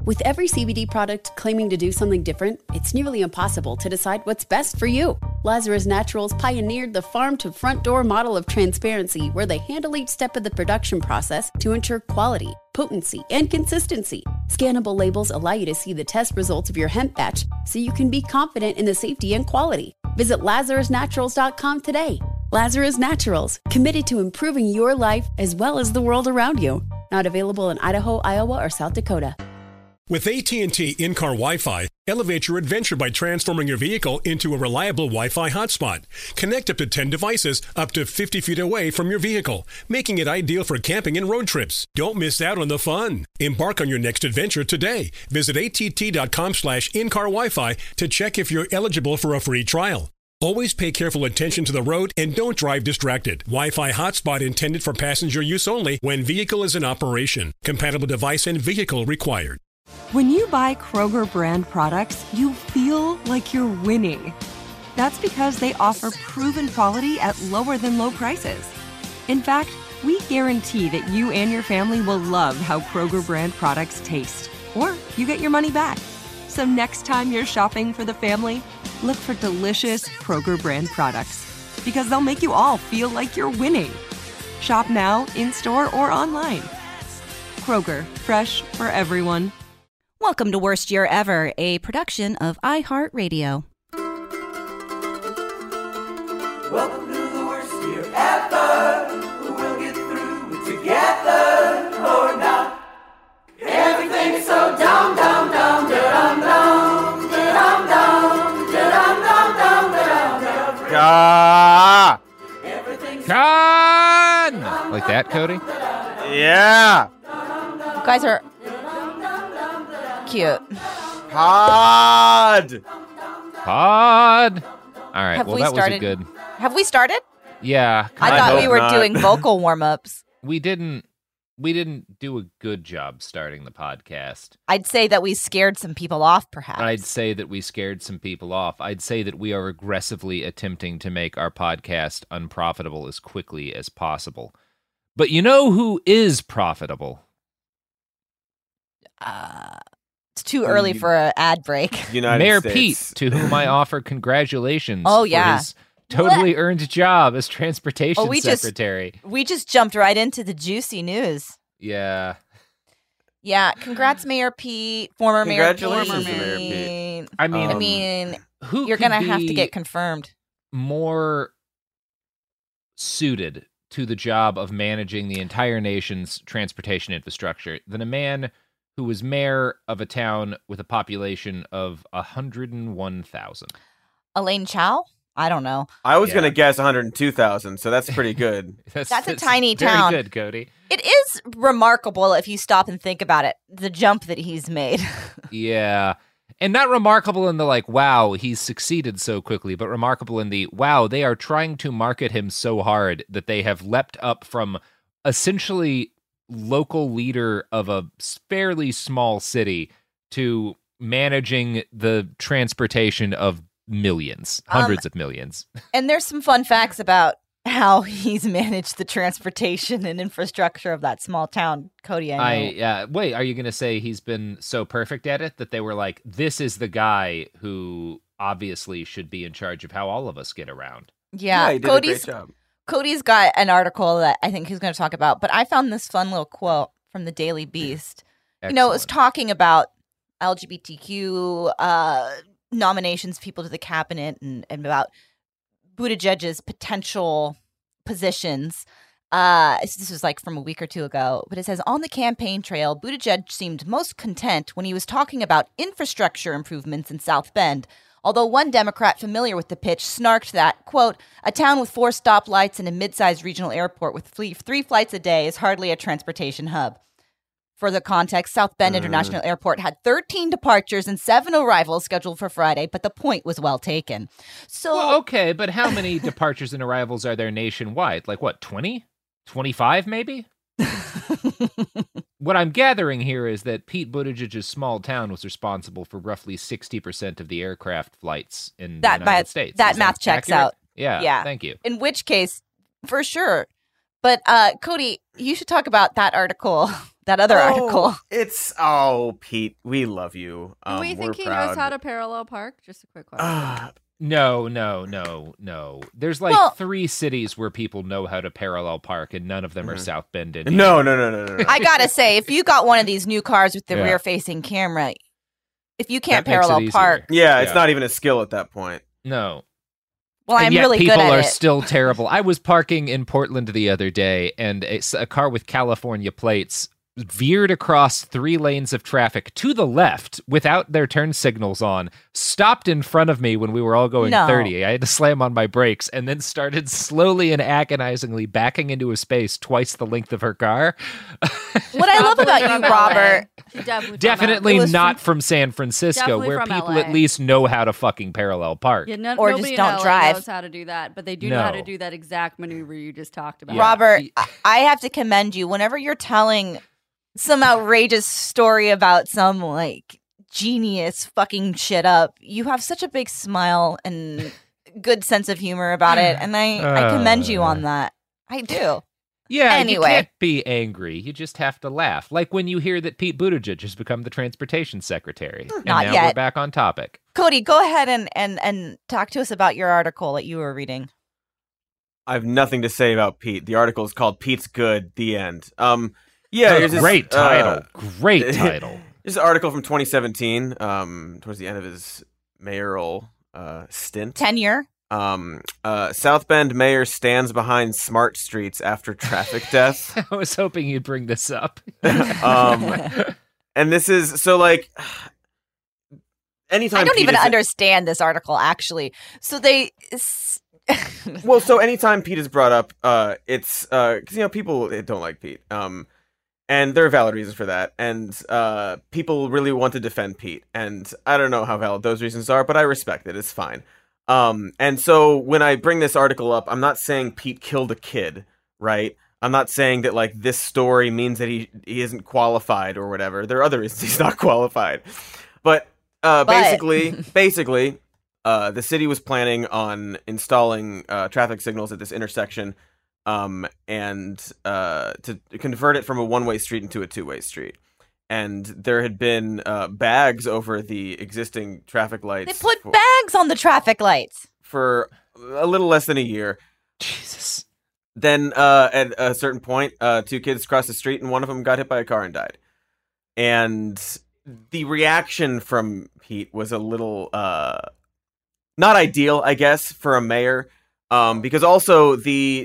With every CBD product claiming to do something different, it's nearly impossible to decide what's best for you. Lazarus Naturals pioneered the farm-to-front-door model of transparency, where they handle each step of the production process to ensure quality, potency, and consistency. Scannable labels allow you to see the test results of your hemp batch, so you can be confident in the safety and quality. Visit LazarusNaturals.com today. Lazarus Naturals, committed to improving your life as well as the world around you. Not available in Idaho, Iowa, or South Dakota. With AT&T in-car Wi-Fi, elevate your adventure by transforming your vehicle into a reliable Wi-Fi hotspot. Connect up to 10 devices up to 50 feet away from your vehicle, making it ideal for camping and road trips. Don't miss out on the fun. Embark on your next adventure today. Visit att.com/in-car Wi-Fi to check if you're eligible for a free trial. Always pay careful attention to the road and don't drive distracted. Wi-Fi hotspot intended for passenger use only when vehicle is in operation. Compatible device and vehicle required. When you buy Kroger brand products, you feel like you're winning. That's because they offer proven quality at lower than low prices. In fact, we guarantee that you and your family will love how Kroger brand products taste, or you get your money back. So next time you're shopping for the family, look for delicious Kroger brand products, because they'll make you all feel like you're winning. Shop now, in-store, or online. Kroger, fresh for everyone. Welcome to Worst Year Ever, a production of iHeartRadio. Welcome to the worst year ever. We'll get through it together or not. Everything's so dumb, dumb, dumb, dum, dum, dum, dum, dum, dum, dum, dum, dum. Con! Like that, Cody? Yeah. You guys are cute. Pod. All right, Have well, we that started? was a good... Have we started? Yeah. I I thought hope we were not. doing vocal warm-ups. We didn't do a good job starting the podcast. I'd say that we scared some people off, perhaps. I'd say that we scared some people off. I'd say that we are aggressively attempting to make our podcast unprofitable as quickly as possible. But you know who is profitable? It's too early for an ad break. United Mayor States. Pete, to whom I offer congratulations Oh, for yeah. his totally earned job as transportation we secretary. We just jumped right into the juicy news. Yeah. Yeah, congrats, Mayor Pete, former Mayor Pete. Congratulations, Mayor Pete. I mean, I mean, who you're could going to have to be get confirmed. more suited to the job of managing the entire nation's transportation infrastructure than a man who was mayor of a town with a population of 101,000. Elaine Chao? I don't know. I was Yeah. going to guess 102,000, so that's pretty good. That's a tiny town. Very good, Cody. It is remarkable if you stop and think about it, the jump that he's made. Yeah. And not remarkable in the like, wow, he's succeeded so quickly, but remarkable in the, wow, they are trying to market him so hard that they have leapt up from essentially local leader of a fairly small city to managing the transportation of millions, hundreds of millions. And there's some fun facts about how he's managed the transportation and infrastructure of that small town. Cody, I know. Wait, are you going to say he's been so perfect at it that they were like, this is the guy who obviously should be in charge of how all of us get around? Yeah, he did a great job. Cody's got an article that I think he's going to talk about, but I found this fun little quote from the Daily Beast. You know, it was talking about LGBTQ nominations, people to the cabinet, and about Buttigieg's potential positions. This was like from a week or two ago, but it says, on the campaign trail, Buttigieg seemed most content when he was talking about infrastructure improvements in South Bend. Although one Democrat familiar with the pitch snarked that, quote, a town with 4 stoplights and a mid-sized regional airport with 3 flights a day is hardly a transportation hub. For the context, South Bend International Airport had 13 departures and 7 arrivals scheduled for Friday, but the point was well taken. So, Well, okay, but how many departures and arrivals are there nationwide? Like what, 20? 25 maybe? What I'm gathering here is that Pete Buttigieg's small town was responsible for roughly 60% of the aircraft flights in the United States. That Is math checks accurate? out. Yeah, Yeah. thank you. In which case, for sure. But Cody, you should talk about that article that other article. Pete, we love you. Do we think he knows how to parallel park? Just a quick question. No. There's like 3 cities where people know how to parallel park, and none of them are South Bend, Indiana. No. I gotta say, if you got one of these new cars with the rear-facing camera, if you can't parallel park, it's not even a skill at that point. No. Well, and I'm yet really good at people are it. still terrible. I was parking in Portland the other day, and a car with California plates veered across 3 lanes of traffic to the left without their turn signals on, stopped in front of me when we were all going 30. I had to slam on my brakes, and then started slowly and agonizingly backing into a space twice the length of her car. What I love about you, Robert, definitely not from San Francisco, where people LA. at least know how to fucking parallel park. Yeah, or nobody just don't in LA drive. knows how to do that, but they do know how to do that exact maneuver you just talked about. Robert, I have to commend you. Whenever you're telling some outrageous story about some like genius fucking shit up, you have such a big smile and good sense of humor about it, and I commend you on that. I do. Yeah, anyway. You can't be angry. You just have to laugh. Like when you hear that Pete Buttigieg has become the transportation secretary. And Not now yet. we're back on topic. Cody, go ahead and talk to us about your article that you were reading. I have nothing to say about Pete. The article is called "Pete's Good." The end. Here's this, Great title. Great title. This is an article from 2017, towards the end of his mayoral stint. Tenure. South Bend mayor stands behind smart streets after traffic death. I was hoping you'd bring this up. And this is so like anytime I don't Pete even is- understand this article actually. So they Well, so anytime Pete is brought up, it's because people don't like Pete, and there are valid reasons for that, and people really want to defend Pete, and I don't know how valid those reasons are, but I respect it. It's fine. And so when I bring this article up, I'm not saying Pete killed a kid, right? I'm not saying that like this story means that he isn't qualified or whatever. There are other reasons he's not qualified, but basically. The city was planning on installing traffic signals at this intersection, and to convert it from a one-way street into a two-way street. And there had been bags over the existing traffic lights. They put bags on the traffic lights for a little less than a year. Jesus. Then at a certain point, 2 kids crossed the street, and one of them got hit by a car and died. And the reaction from Pete was a little not ideal, I guess, for a mayor, because also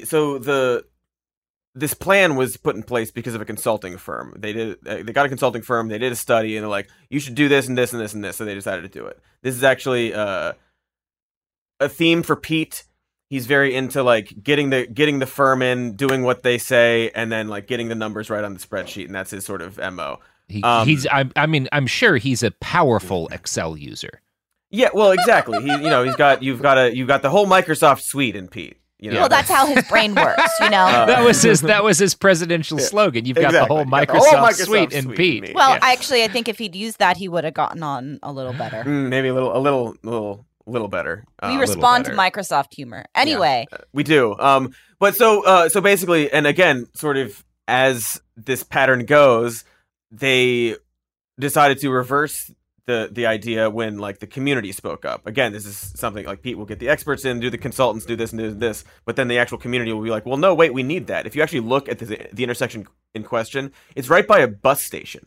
this plan was put in place because of a consulting firm. They got a consulting firm. They did a study, and they're like, you should do this and this and this and this. So they decided to do it. This is actually a theme for Pete. He's very into like getting the firm in, doing what they say, and then like getting the numbers right on the spreadsheet, and that's his sort of MO. I'm sure he's a powerful Excel user. Yeah, well, exactly. You've got the whole Microsoft suite in Pete. Well, that's how his brain works. That was his presidential slogan. You've got the whole Microsoft suite in Pete. Well, actually, I think if he'd used that, he would have gotten on a little better. Maybe a little better. We respond to Microsoft humor. Anyway, we do. But so basically, and again, sort of as this pattern goes, they decided to reverse the idea when like the community spoke up. Again, this is something like Pete will get the experts in, do the consultants, do this and do this, but then the actual community will be like, well, no, wait, we need that. If you actually look at the intersection in question, it's right by a bus station.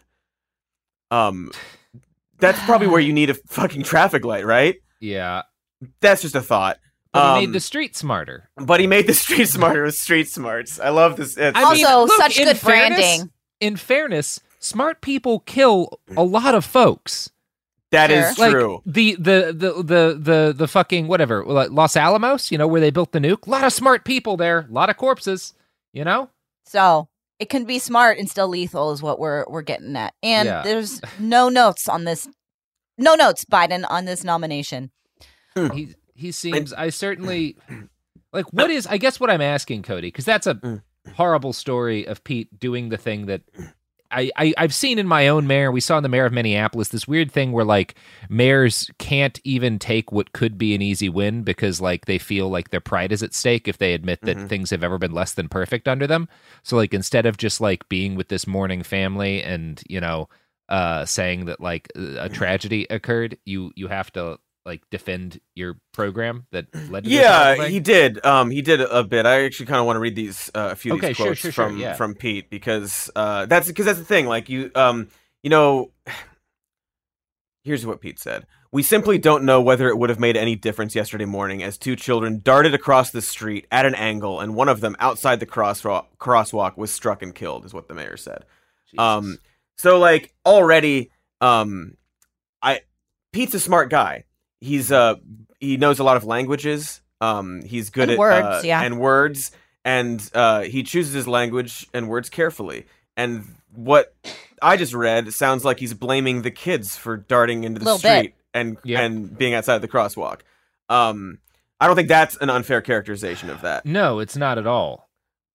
That's probably where you need a fucking traffic light, right? Yeah. That's just a thought. But he made the street smarter. But he made the street smarter with street smarts. I love this. Such good branding. In fairness, smart people kill a lot of folks. That is true. Like the fucking whatever, like Los Alamos, where they built the nuke. A lot of smart people there, a lot of corpses, So it can be smart and still lethal is what we're getting at. And there's no notes on this. No notes, Biden, on this nomination. He seems. I certainly like. What is? I guess what I'm asking, Cody, because that's a horrible story of Pete doing the thing that I've seen in my own mayor, we saw in the mayor of Minneapolis, this weird thing where like mayors can't even take what could be an easy win because like they feel like their pride is at stake if they admit that things have ever been less than perfect under them. So like instead of just like being with this mourning family and, you know, saying that like a tragedy occurred, you have to like defend your program that led to this he did a bit. I actually kind of want to read these a few of these quotes from Pete because that's the thing, like you know, here's what Pete said: "We simply don't know whether it would have made any difference yesterday morning as two children darted across the street at an angle and one of them outside the crosswalk was struck and killed," is what the mayor said. Jesus. So like already Pete's a smart guy. He's he knows a lot of languages. He's good at words, and he chooses his language and words carefully. And what I just read sounds like he's blaming the kids for darting into the street and being outside of the crosswalk. I don't think that's an unfair characterization of that. No, it's not at all.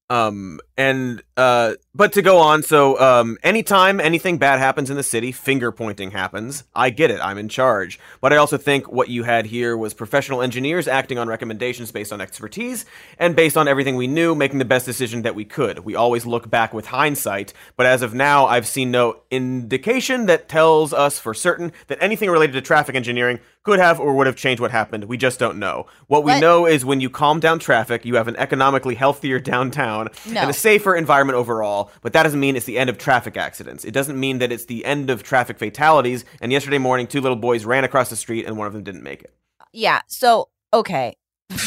But to go on, so anytime anything bad happens in the city, finger pointing happens. I get it, I'm in charge. But I also think what you had here was professional engineers acting on recommendations based on expertise and based on everything we knew, making the best decision that we could. We always look back with hindsight, but as of now, I've seen no indication that tells us for certain that anything related to traffic engineering could have or would have changed what happened. We just don't know. What we know is when you calm down traffic, you have an economically healthier downtown and a safer environment overall, but that doesn't mean it's the end of traffic accidents. It doesn't mean that it's the end of traffic fatalities, and yesterday morning, two little boys ran across the street and one of them didn't make it. Yeah, so, okay.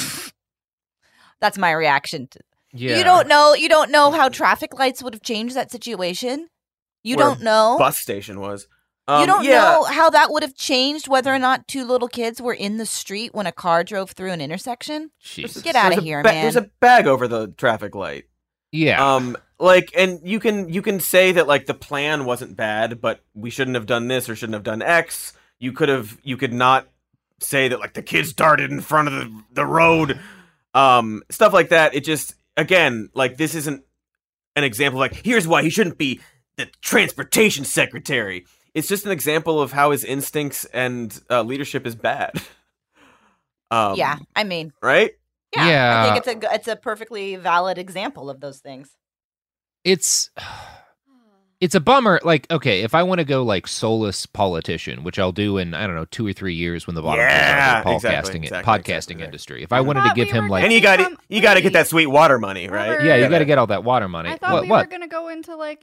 That's my reaction. Yeah. You don't know how traffic lights would have changed that situation? You Where don't know? Bus station was. You don't know how that would have changed whether or not two little kids were in the street when a car drove through an intersection? Jesus. Get out of here, man. There's a bag over the traffic light. Yeah. Like, and you can say that like the plan wasn't bad, but we shouldn't have done this or shouldn't have done X. You could not say that like the kids darted in front of the road. Stuff like that. It just, again, like this isn't an example of like, here's why he shouldn't be the transportation secretary. It's just an example of how his instincts and leadership is bad. Yeah, I mean, right? Yeah, I think it's a perfectly valid example of those things. It's a bummer. Like, okay, if I want to go like soulless politician, which I'll do in, I don't know, 2 or 3 years when the bottom podcasting industry. If I wanted to give him like, and you got to get that sweet water money, right? Yeah, you got to get all that water money. I thought we were going to go into like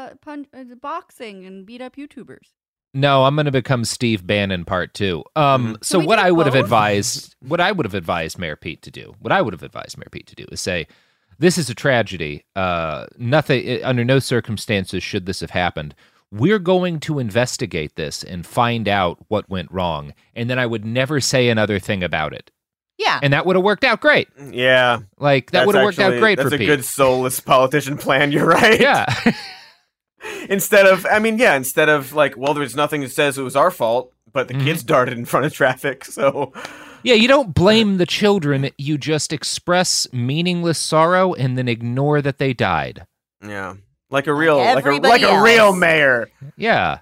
boxing and beat up YouTubers. No, I'm going to become Steve Bannon part 2. So what I would have advised Mayor Pete to do is say, this is a tragedy. Nothing, under no circumstances should this have happened. We're going to investigate this and find out what went wrong. And then I would never say another thing about it. Yeah. And that would have worked out great. Yeah. Like, that would have worked out great for Pete. That's a good soulless politician plan, you're right. Yeah. Instead of like, well, there's nothing that says it was our fault, but the kids darted in front of traffic, so... Yeah, you don't blame the children, you just express meaningless sorrow and then ignore that they died. Yeah. Like a real mayor. Yeah.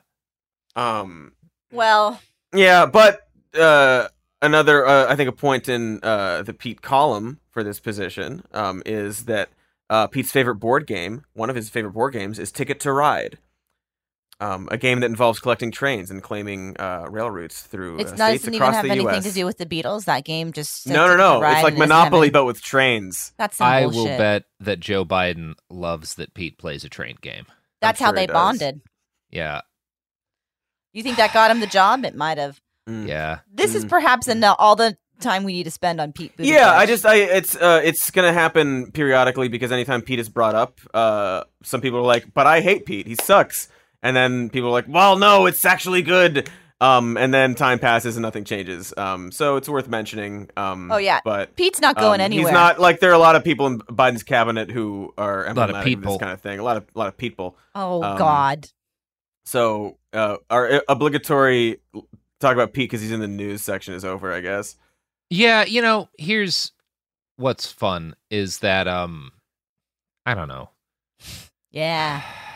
Well. Yeah, but another I think a point in the Pete column for this position is that Pete's favorite board game, one of his favorite board games, is Ticket to Ride. A game that involves collecting trains and claiming rail routes through states across the U.S. It doesn't even have anything to do with the Beatles. That game just no. It's like Monopoly, but with trains. That's some bullshit. I will bet that Joe Biden loves that Pete plays a train game. That's how they bonded. Yeah. You think that got him the job? It might have. Yeah. This is perhaps all the time we need to spend on Pete Buttigieg. Yeah, it's gonna happen periodically because anytime Pete is brought up, some people are like, "But I hate Pete. He sucks." And then people are like, well, no, it's actually good. And then time passes and nothing changes. So it's worth mentioning. But Pete's not going anywhere. He's not, like, there are a lot of people in Biden's cabinet who are emblematic of this kind of thing. A lot of people. Oh, God. So our obligatory talk about Pete because he's in the news section is over, I guess. Yeah, here's what's fun is that, I don't know. Yeah.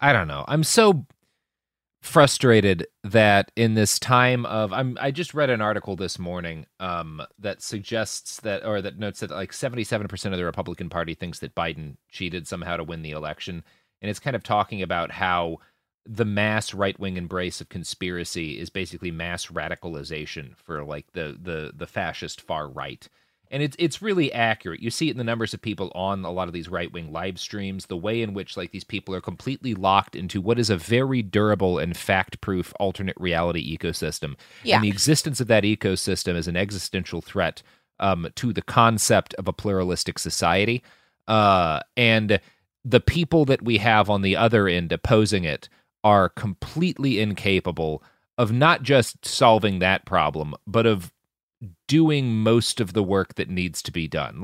I don't know. I'm so frustrated that in this time of I just read an article this morning that suggests that, or that notes that like 77% of the Republican Party thinks that Biden cheated somehow to win the election, and it's kind of talking about how the mass right-wing embrace of conspiracy is basically mass radicalization for like the fascist far right. And it's really accurate. You see it in the numbers of people on a lot of these right-wing live streams, the way in which like these people are completely locked into what is a very durable and fact-proof alternate reality ecosystem. Yeah. And the existence of that ecosystem is an existential threat to the concept of a pluralistic society. And the people that we have on the other end opposing it are completely incapable of not just solving that problem, but of doing most of the work that needs to be done.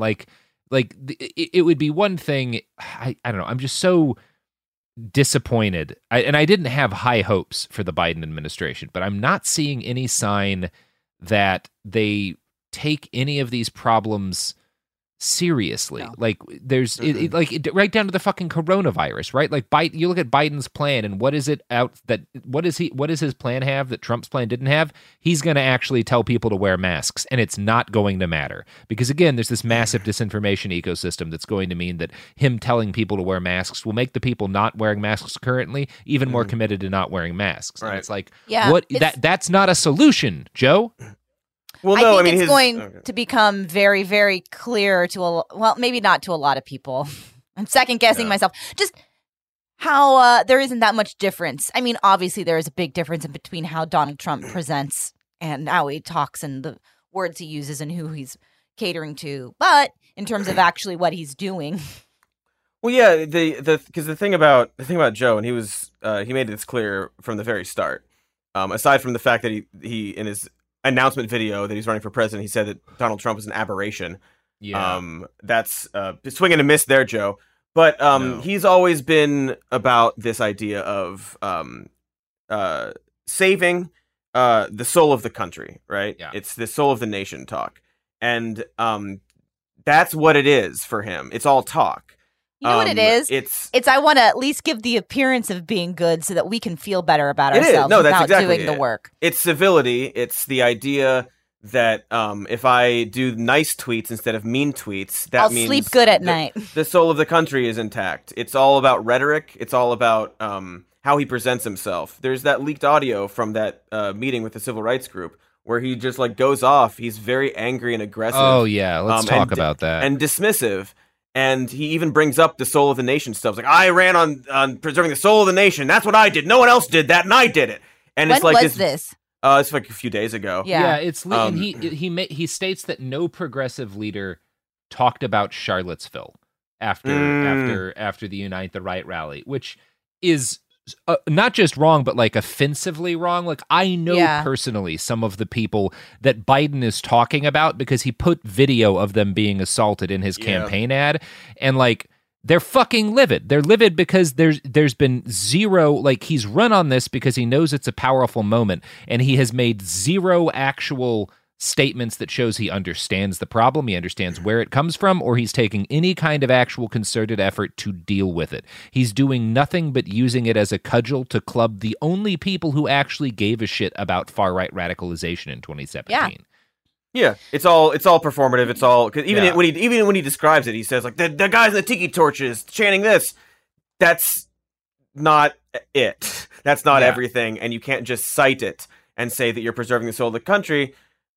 It would be one thing. I don't know. I'm just so disappointed. I didn't have high hopes for the Biden administration, but I'm not seeing any sign that they take any of these problems seriously. No. Like there's right down to the fucking coronavirus, right? Like you look at Biden's plan and what is his plan have that Trump's plan didn't have? He's going to actually tell people to wear masks, and it's not going to matter because again, there's this massive disinformation ecosystem that's going to mean that him telling people to wear masks will make the people not wearing masks currently even more committed to not wearing masks. Right. And it's like, Yeah, that's not a solution, Joe. Well, I no, think it's his- going to become very, very clear to maybe not to a lot of people. I'm second guessing myself. Just how there isn't that much difference. I mean, obviously there is a big difference in between how Donald Trump presents and how he talks and the words he uses and who he's catering to. But in terms of actually what he's doing, Well, yeah, because the thing about Joe, and he made this clear from the very start. Aside from the fact that he in his announcement video that he's running for president, he said that Donald Trump is an aberration. Yeah. That's swing and a miss there, Joe. But No. he's always been about this idea of saving the soul of the country, right? Yeah. It's the soul of the nation talk, and that's what it is for him. It's all talk. you know what it is? It's I want to at least give the appearance of being good so that we can feel better about It is. ourselves No, that's without exactly doing the it. work. It's civility. It's the idea that if I do nice tweets instead of mean tweets, that I'll means sleep good at night. The soul of the country is intact. It's all about rhetoric. It's all about how he presents himself. There's that leaked audio from that meeting with the civil rights group where he just like goes off. He's very angry and aggressive. Oh yeah, let's talk and about that. And dismissive. And he even brings up the soul of the nation stuff. It's like, I ran on preserving the soul of the nation. That's what I did. No one else did that, and I did it. And When it's like was this? It's like a few days ago. Yeah. It's and he states that no progressive leader talked about Charlottesville after the Unite the Right rally, which is not just wrong, but like offensively wrong. Like I know personally some of the people that Biden is talking about because he put video of them being assaulted in his campaign ad, and like they're fucking livid. They're livid because there's been zero, like he's run on this because he knows it's a powerful moment, and he has made zero actual statements that shows he understands the problem, he understands where it comes from, or he's taking any kind of actual concerted effort to deal with it. He's doing nothing but using it as a cudgel to club the only people who actually gave a shit about far-right radicalization in 2017. Yeah, it's all performative. It's all because even when he describes it, he says like the guys in the tiki torches chanting this. That's not it. That's not everything, and you can't just cite it and say that you're preserving the soul of the country.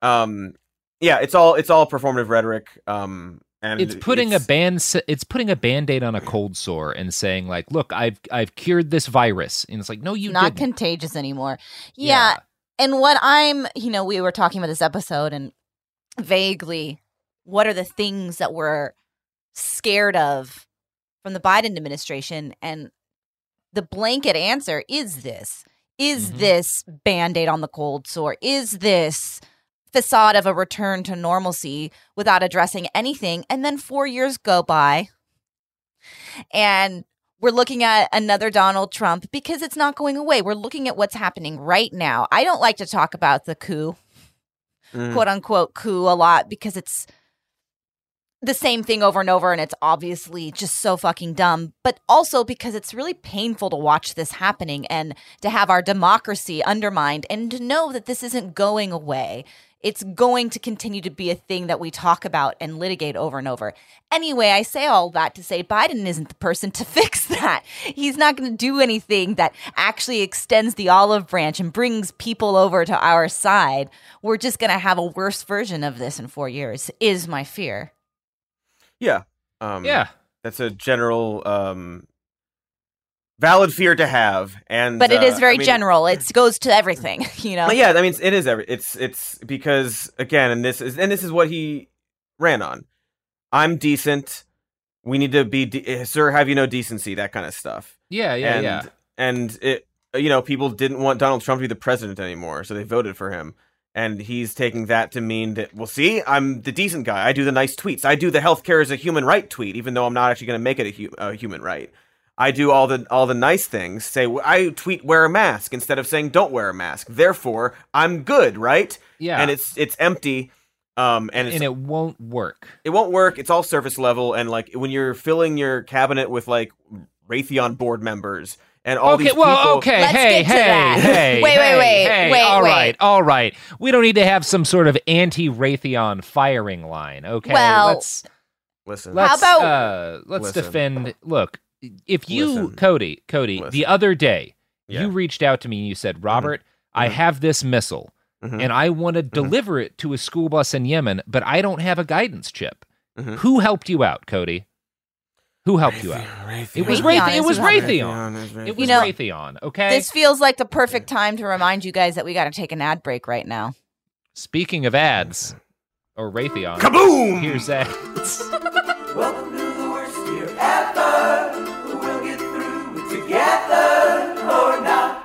It's all performative rhetoric. And it's putting a Band-Aid on a cold sore and saying like, look, I've cured this virus, and it's like, no, you not didn't. contagious anymore. Yeah. And what we were talking about this episode and vaguely, what are the things that we're scared of from the Biden administration? And the blanket answer is this. Is this Band-Aid on the cold sore? Is this facade of a return to normalcy without addressing anything? And then 4 years go by and we're looking at another Donald Trump because it's not going away. We're looking at what's happening right now. I don't like to talk about the coup, quote unquote coup, a lot because it's the same thing over and over, and it's obviously just so fucking dumb, but also because it's really painful to watch this happening and to have our democracy undermined and to know that this isn't going away. It's going to continue to be a thing that we talk about and litigate over and over. Anyway, I say all that to say Biden isn't the person to fix that. He's not going to do anything that actually extends the olive branch and brings people over to our side. We're just going to have a worse version of this in 4 years, is my fear. Yeah. Yeah. That's a general valid fear to have, but it is very general. It goes to everything, you know. Yeah, I mean, it is it's because again, and this is what he ran on. I'm decent. We need to be, sir. Have you no decency? That kind of stuff. Yeah. And it, people didn't want Donald Trump to be the president anymore, so they voted for him. And he's taking that to mean that, well, see, I'm the decent guy. I do the nice tweets. I do the healthcare is a human right tweet, even though I'm not actually going to make it a human right. I do all the nice things. Say, I tweet wear a mask instead of saying don't wear a mask. Therefore, I'm good, right? Yeah. And it's empty. And it won't work. It won't work. It's all surface level. And like when you're filling your cabinet with like Raytheon board members. And all these people. Let's get to that. Wait. All right. We don't need to have some sort of anti-Raytheon firing line, okay? Well, listen. How about let's defend. Look, if you, Cody, the other day, you reached out to me and you said, Robert, I have this missile, and I want to deliver it to a school bus in Yemen, but I don't have a guidance chip. Who helped you out, Cody? Who helped you out? It was Raytheon. It was Raytheon. Okay. This feels like the perfect time to remind you guys that we got to take an ad break right now. Speaking of ads, or Raytheon, kaboom! Here's ads. Welcome to the worst year ever. We'll get through it together or not.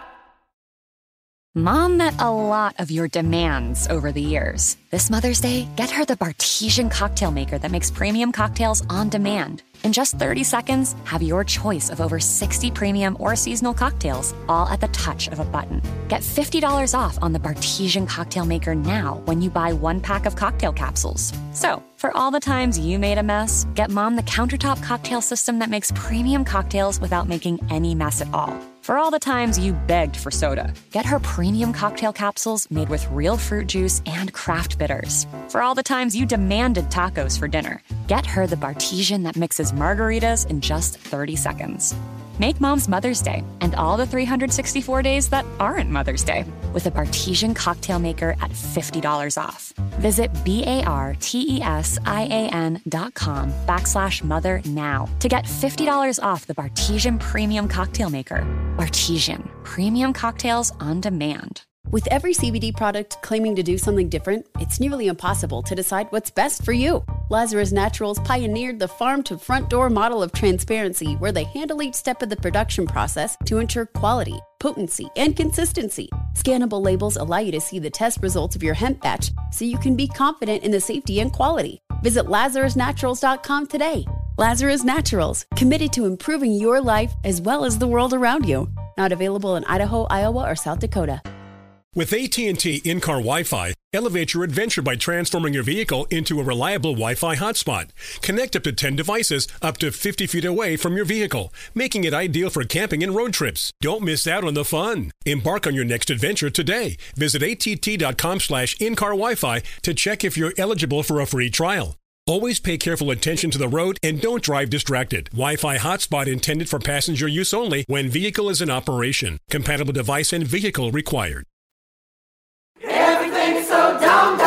Mom met a lot of your demands over the years. This Mother's Day, get her the Bartesian cocktail maker that makes premium cocktails on demand. In just 30 seconds, have your choice of over 60 premium or seasonal cocktails, all at the touch of a button. Get $50 off on the Bartesian cocktail maker now when you buy 1 pack of cocktail capsules. So, for all the times you made a mess, get Mom the countertop cocktail system that makes premium cocktails without making any mess at all. For all the times you begged for soda, get her premium cocktail capsules made with real fruit juice and craft bitters. For all the times you demanded tacos for dinner, get her the Bartesian that mixes margaritas in just 30 seconds. Make Mom's Mother's Day and all the 364 days that aren't Mother's Day with a Bartesian cocktail maker at $50 off. Visit BARTESIAN.com/mother now to get $50 off the Bartesian Premium Cocktail Maker. Bartesian, premium cocktails on demand. With every CBD product claiming to do something different, it's nearly impossible to decide what's best for you. Lazarus Naturals pioneered the farm-to-front-door model of transparency, where they handle each step of the production process to ensure quality, potency, and consistency. Scannable labels allow you to see the test results of your hemp batch, so you can be confident in the safety and quality. Visit LazarusNaturals.com today. Lazarus Naturals, committed to improving your life as well as the world around you. Not available in Idaho, Iowa, or South Dakota. With AT&T in-car Wi-Fi, elevate your adventure by transforming your vehicle into a reliable Wi-Fi hotspot. Connect up to 10 devices up to 50 feet away from your vehicle, making it ideal for camping and road trips. Don't miss out on the fun. Embark on your next adventure today. Visit att.com/in-car Wi-Fi to check if you're eligible for a free trial. Always pay careful attention to the road and don't drive distracted. Wi-Fi hotspot intended for passenger use only when vehicle is in operation. Compatible device and vehicle required. Everything's so dumb.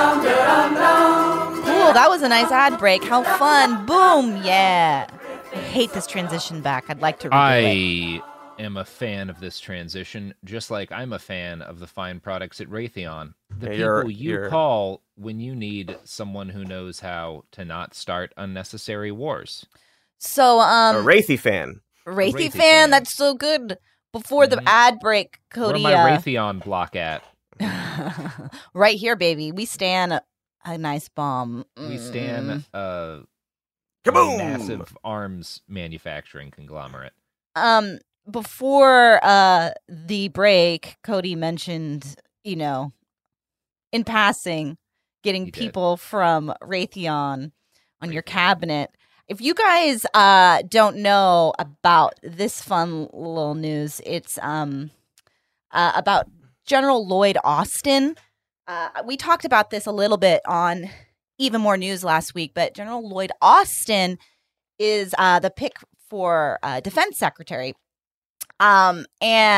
Cool, that was a nice ad break. How fun. Boom, yeah. I hate this transition back. I'd like to redo it. I am a fan of this transition, just like I'm a fan of the fine products at Raytheon. The people you call when you need someone who knows how to not start unnecessary wars. So, a Raytheon fan. Raytheon fan, that's so good. Before the ad break, Cody. Where my Raytheon block at? Right here, baby. We stand a nice bomb. We stand a massive arms manufacturing conglomerate. Before the break, Cody mentioned, in passing, getting people from Raytheon on your cabinet. If you guys don't know about this fun little news, it's about General Lloyd Austin. We talked about this a little bit on Even More News last week, but General Lloyd Austin is the pick for defense secretary. And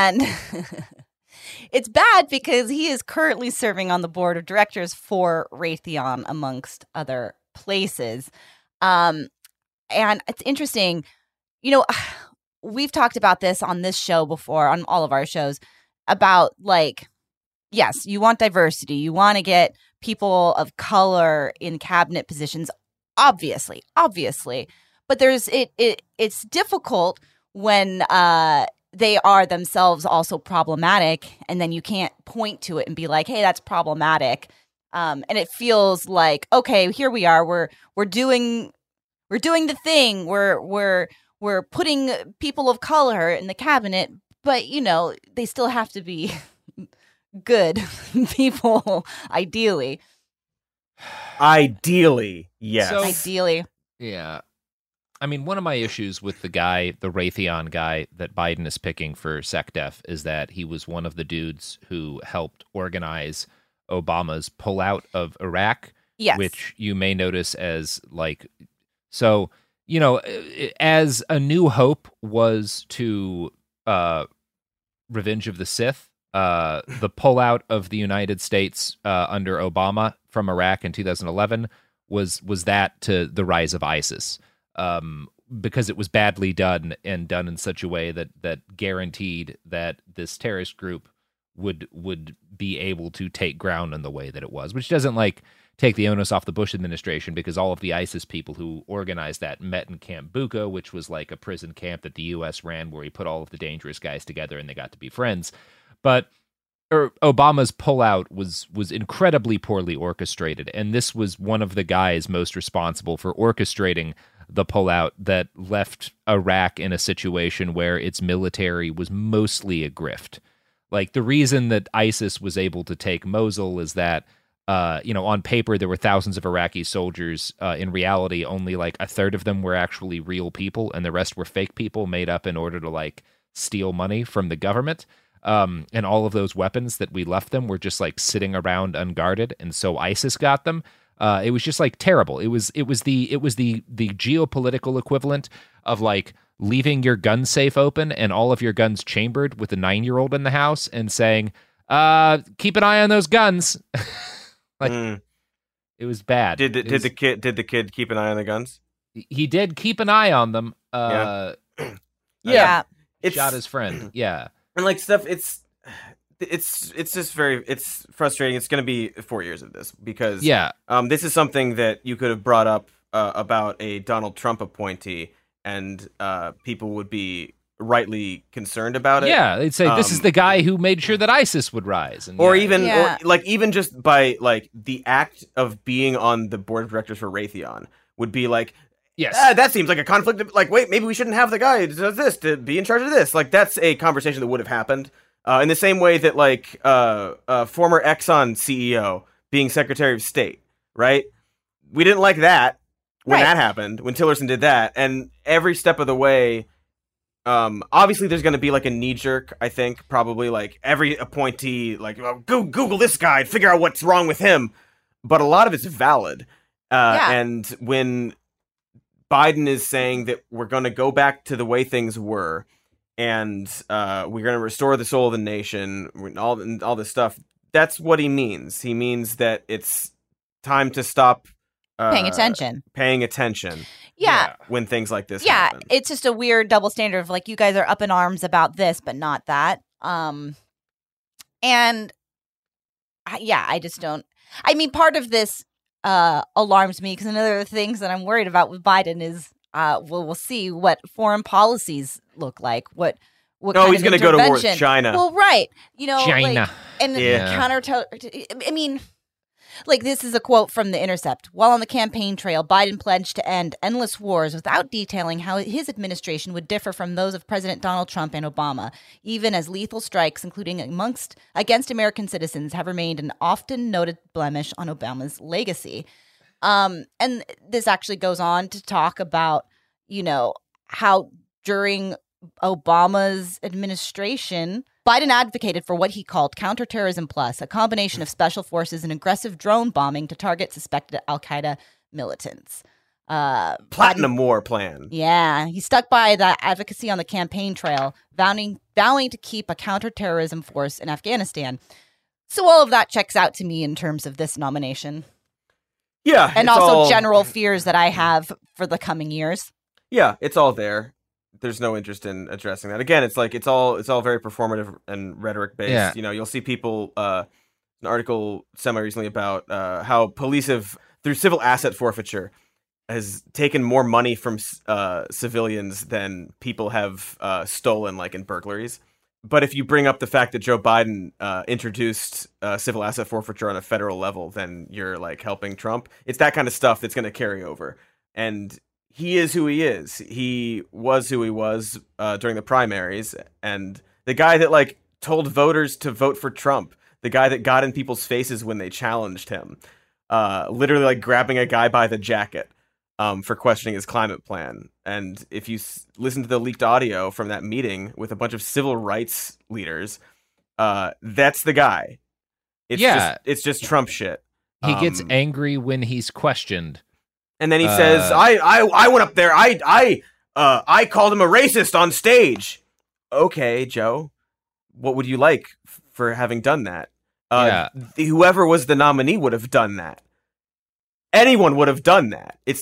it's bad because he is currently serving on the board of directors for Raytheon, amongst other places. And it's interesting, we've talked about this on this show before, on all of our shows, about yes, you want diversity. You want to get people of color in cabinet positions, obviously. But it's difficult when they are themselves also problematic, and then you can't point to it and be like, hey, that's problematic. And it feels like, okay, here we are. We're doing the thing. We're putting people of color in the cabinet, but they still have to be good people, ideally. Ideally, yes. So, ideally. Yeah. I mean, one of my issues with the Raytheon guy that Biden is picking for SecDef is that he was one of the dudes who helped organize Obama's pullout of Iraq, yes. Which you may notice as as A New Hope was to Revenge of the Sith, the pullout of the United States under Obama from Iraq in 2011 was that to the rise of ISIS, because it was badly done and done in such a way that guaranteed that this terrorist group would be able to take ground in the way that it was, which doesn't take the onus off the Bush administration, because all of the ISIS people who organized that met in Camp Bucca, which was like a prison camp that the U.S. ran, where he put all of the dangerous guys together and they got to be friends. But Obama's pullout was incredibly poorly orchestrated, and this was one of the guys most responsible for orchestrating the pullout that left Iraq in a situation where its military was mostly a grift. The reason that ISIS was able to take Mosul is that on paper, there were thousands of Iraqi soldiers. In reality, only a third of them were actually real people, and the rest were fake people made up in order to steal money from the government. And all of those weapons that we left them were just sitting around unguarded, and so ISIS got them. It was just terrible. It was the geopolitical equivalent of leaving your gun safe open and all of your guns chambered with a 9-year-old in the house and saying, "Keep an eye on those guns." It was bad. Did the kid keep an eye on the guns? He did keep an eye on them. Yeah. It's shot his friend. Yeah. And stuff, it's just it's frustrating. It's going to be 4 years of this because this is something that you could have brought up about a Donald Trump appointee, and people would be rightly concerned about it. Yeah, they'd say this is the guy who made sure that ISIS would rise, and even just by the act of being on the board of directors for Raytheon would be yes, that seems like a conflict of, wait, maybe we shouldn't have the guy who does this to be in charge of this. That's a conversation that would have happened in the same way that former Exxon CEO being Secretary of State, right? We didn't like that when that happened, when Tillerson did that, and every step of the way. Obviously there's going to be a knee jerk, I think, probably every appointee, go Google this guy and figure out what's wrong with him. But a lot of it's valid. And when Biden is saying that we're going to go back to the way things were, and we're going to restore the soul of the nation, all this stuff, that's what he means. He means that it's time to stop paying attention. Yeah. When things like this happen. It's just a weird double standard of you guys are up in arms about this, but not that. And I just don't. I mean, part of this alarms me because another of the things that I'm worried about with Biden is we'll see what foreign policies look like. What he's going to go to war with China. Well, right. China. Counter. I mean. This is a quote from The Intercept. While on the campaign trail, Biden pledged to end endless wars without detailing how his administration would differ from those of President Donald Trump and Obama, even as lethal strikes, including against American citizens, have remained an often noted blemish on Obama's legacy. And this actually goes on to talk about, how during Obama's administration, Biden advocated for what he called Counterterrorism Plus, a combination of special forces and aggressive drone bombing to target suspected al-Qaeda militants. Platinum War plan. Yeah, he stuck by that advocacy on the campaign trail, vowing to keep a counterterrorism force in Afghanistan. So all of that checks out to me in terms of this nomination. Yeah. And also general fears that I have for the coming years. Yeah, it's all there. There's no interest in addressing that. Again, it's all very performative and rhetoric based. Yeah. You'll see people an article semi-recently about how police have, through civil asset forfeiture, has taken more money from civilians than people have stolen, like in burglaries. But if you bring up the fact that Joe Biden introduced civil asset forfeiture on a federal level, then you're like helping Trump. It's that kind of stuff that's going to carry over. And he is who he is. He was who he was during the primaries. And the guy that like told voters to vote for Trump, the guy that got in people's faces when they challenged him, literally like grabbing a guy by the jacket for questioning his climate plan. And if you listen to the leaked audio from that meeting with a bunch of civil rights leaders, that's the guy. It's just Trump shit. He gets angry when he's questioned. And then he says, I went up there, I called him a racist on stage. Okay, Joe, what would you like for having done that? Whoever was the nominee would have done that. Anyone would have done that. It's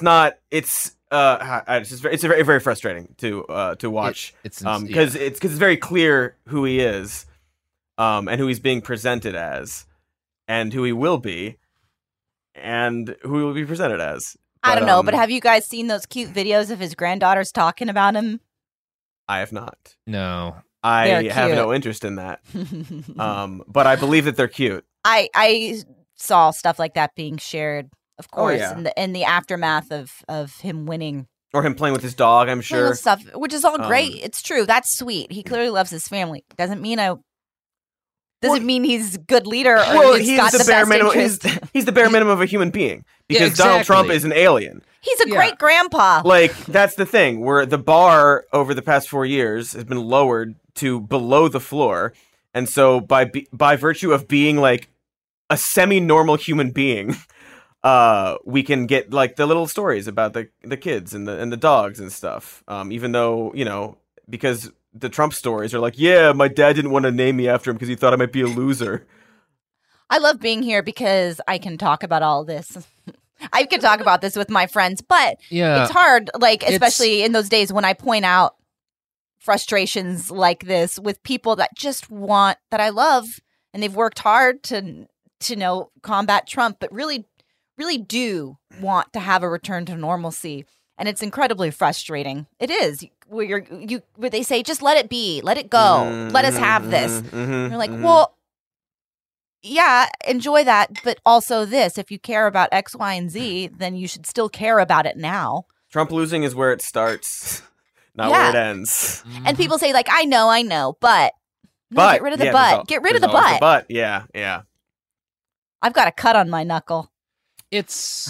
very, very frustrating to watch because it's very clear who he is, and who he's being presented as, and who he will be, and who he will be presented as. I don't know, but have you guys seen those cute videos of his granddaughters talking about him? I have not. No, I have no interest in that. But I believe that they're cute. I saw stuff like that being shared. Of course, yeah. in the aftermath of him winning. Or him playing with his dog, I'm sure. Stuff, which is all great. It's true. That's sweet. He clearly loves his family. Doesn't mean he's a good leader or he's got the bare minimum. He's the bare minimum of a human being. Because Donald Trump is an alien. He's a great grandpa. Like, that's the thing, where the bar over the past 4 years has been lowered to below the floor. And so by virtue of being like a semi-normal human being, we can get like the little stories about the kids and the dogs and stuff. Even though, because the Trump stories are like, yeah, my dad didn't want to name me after him because he thought I might be a loser. I love being here because I can talk about all this. I can talk about this with my friends, but it's hard, like, especially in those days when I point out frustrations like this with people that just want, that I love, and they've worked hard to combat Trump, but really do want to have a return to normalcy. And it's incredibly frustrating. It is. Where they say, just let it be, let it go, let us have this. You're like, well, yeah, enjoy that, but also this. If you care about X, Y, and Z, then you should still care about it now. Trump losing is where it starts, not where it ends. And people say, like, I know, but get rid of the butt. Get rid of the butt. The butt. Yeah. I've got a cut on my knuckle. It's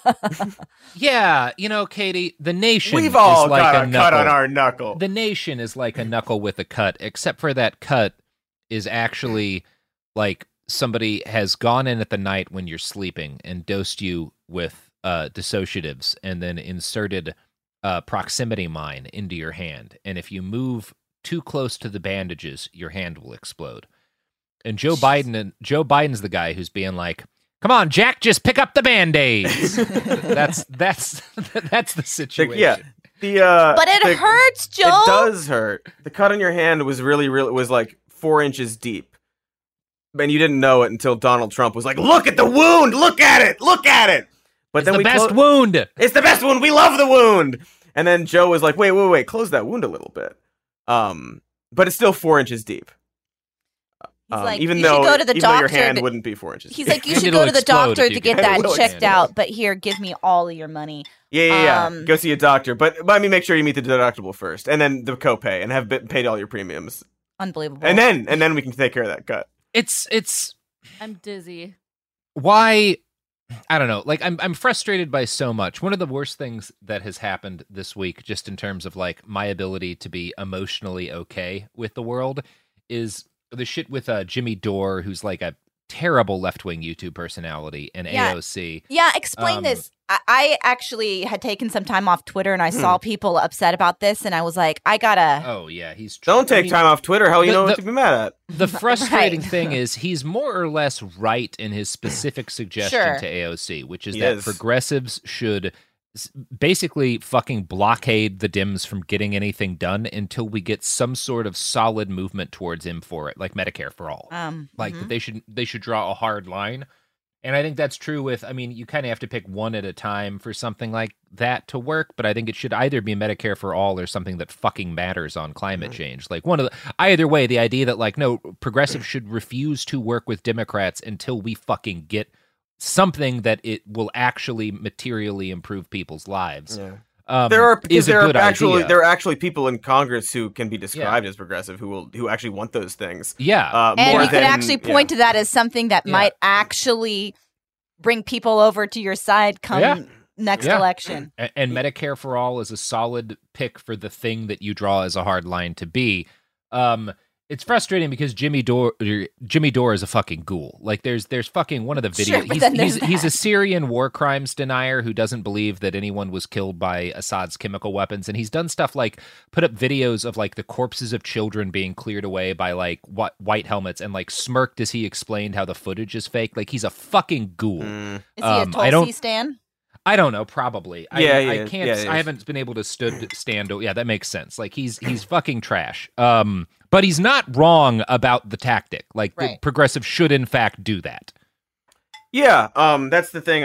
Katie, the nation We've all is like got a cut on our knuckle. The nation is like a knuckle with a cut, except for that cut is actually like somebody has gone in at the night when you're sleeping and dosed you with dissociatives and then inserted proximity mine into your hand. And if you move too close to the bandages, your hand will explode. And Joe Biden's the guy who's being like, come on, Jack, just pick up the Band-Aids. that's the situation. But it hurts, Joe. It does hurt. The cut on your hand was really was like 4 inches deep. And you didn't know it until Donald Trump was like, look at the wound! Look at it! But it's the best wound! It's the best wound! We love the wound! And then Joe was like, wait, close that wound a little bit. But it's still 4 inches deep. He's like, even though go to the doctor, your hand wouldn't be 4 inches. He's like, you should go to the doctor to get that checked out. But here, give me all of your money. Yeah. Go see a doctor, but I mean, make sure you meet the deductible first, and then the copay, and have paid all your premiums. Unbelievable. And then we can take care of that cut. It's. I'm dizzy. Why I don't know. Like, I'm frustrated by so much. One of the worst things that has happened this week, just in terms of like my ability to be emotionally okay with the world, is the shit with Jimmy Dore, who's like a terrible left-wing YouTube personality, and AOC. Yeah, explain this. I actually had taken some time off Twitter, and I saw people upset about this, and I was like, I gotta... Oh, yeah, he's... Don't take time off Twitter. How you know what to be mad at? The frustrating thing is he's more or less right in his specific suggestion to AOC, which is that progressives should basically fucking blockade the Dems from getting anything done until we get some sort of solid movement towards him for it, like Medicare for all. That they should draw a hard line. And I think that's true with, I mean, you kind of have to pick one at a time for something like that to work, but I think it should either be Medicare for all or something that fucking matters on climate change. Like either way, the idea that like, no, progressives should refuse to work with Democrats until we fucking get something that it will actually materially improve people's lives. Yeah. There are actually people in Congress who can be described as progressive who actually want those things. Yeah, and you could actually point to that as something that might actually bring people over to your side come next election. And Medicare for all is a solid pick for the thing that you draw as a hard line to be. It's frustrating because Jimmy Dore is a fucking ghoul. Like there's fucking one of the videos. He's a Syrian war crimes denier who doesn't believe that anyone was killed by Assad's chemical weapons, and he's done stuff like put up videos of like the corpses of children being cleared away by like white helmets, and like smirked as he explained how the footage is fake. Like he's a fucking ghoul. Is he a Tulsi stan? I don't know, probably. I can't. Yeah, I haven't been able to stand. Yeah, that makes sense. Like he's fucking trash. But he's not wrong about the tactic. Like the progressive should in fact do that. Yeah, that's the thing.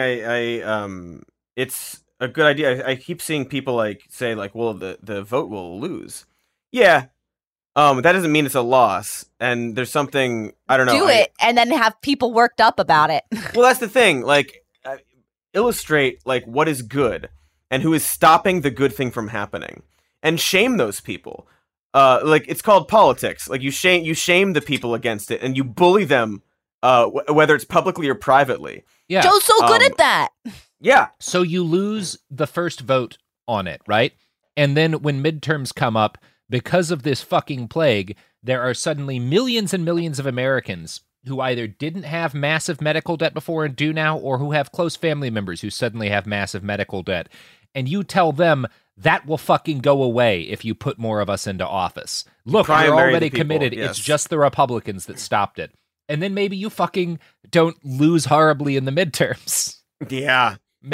It's a good idea. I keep seeing people like say like, well, the vote will lose. Yeah. That doesn't mean it's a loss. And there's something I don't know. Do it and then have people worked up about it. Well, that's the thing. Like. Illustrate like what is good and who is stopping the good thing from happening, and shame those people. Like it's called politics. Like you shame the people against it, and you bully them, whether it's publicly or privately. Yeah, Joe's so good at that. Yeah. So you lose the first vote on it, right? And then when midterms come up, because of this fucking plague, there are suddenly millions and millions of Americans who either didn't have massive medical debt before and do now, or who have close family members who suddenly have massive medical debt. And you tell them that will fucking go away if you put more of us into office. Look, you're already committed. Yes. It's just the Republicans that stopped it. And then maybe you fucking don't lose horribly in the midterms. Yeah. Maybe.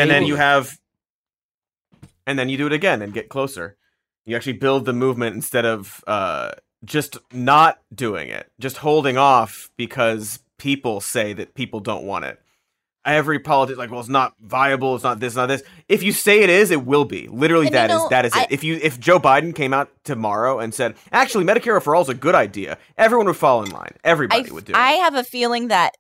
And then you do it again and get closer. You actually build the movement instead of just not doing it, just holding off because people say that people don't want it. Every politics like, well, it's not viable, it's not this, not this. If you say it is, it will be. Literally, that is it. If Joe Biden came out tomorrow and said, actually, Medicare for all is a good idea, everyone would fall in line. Everybody would do it. I have a feeling that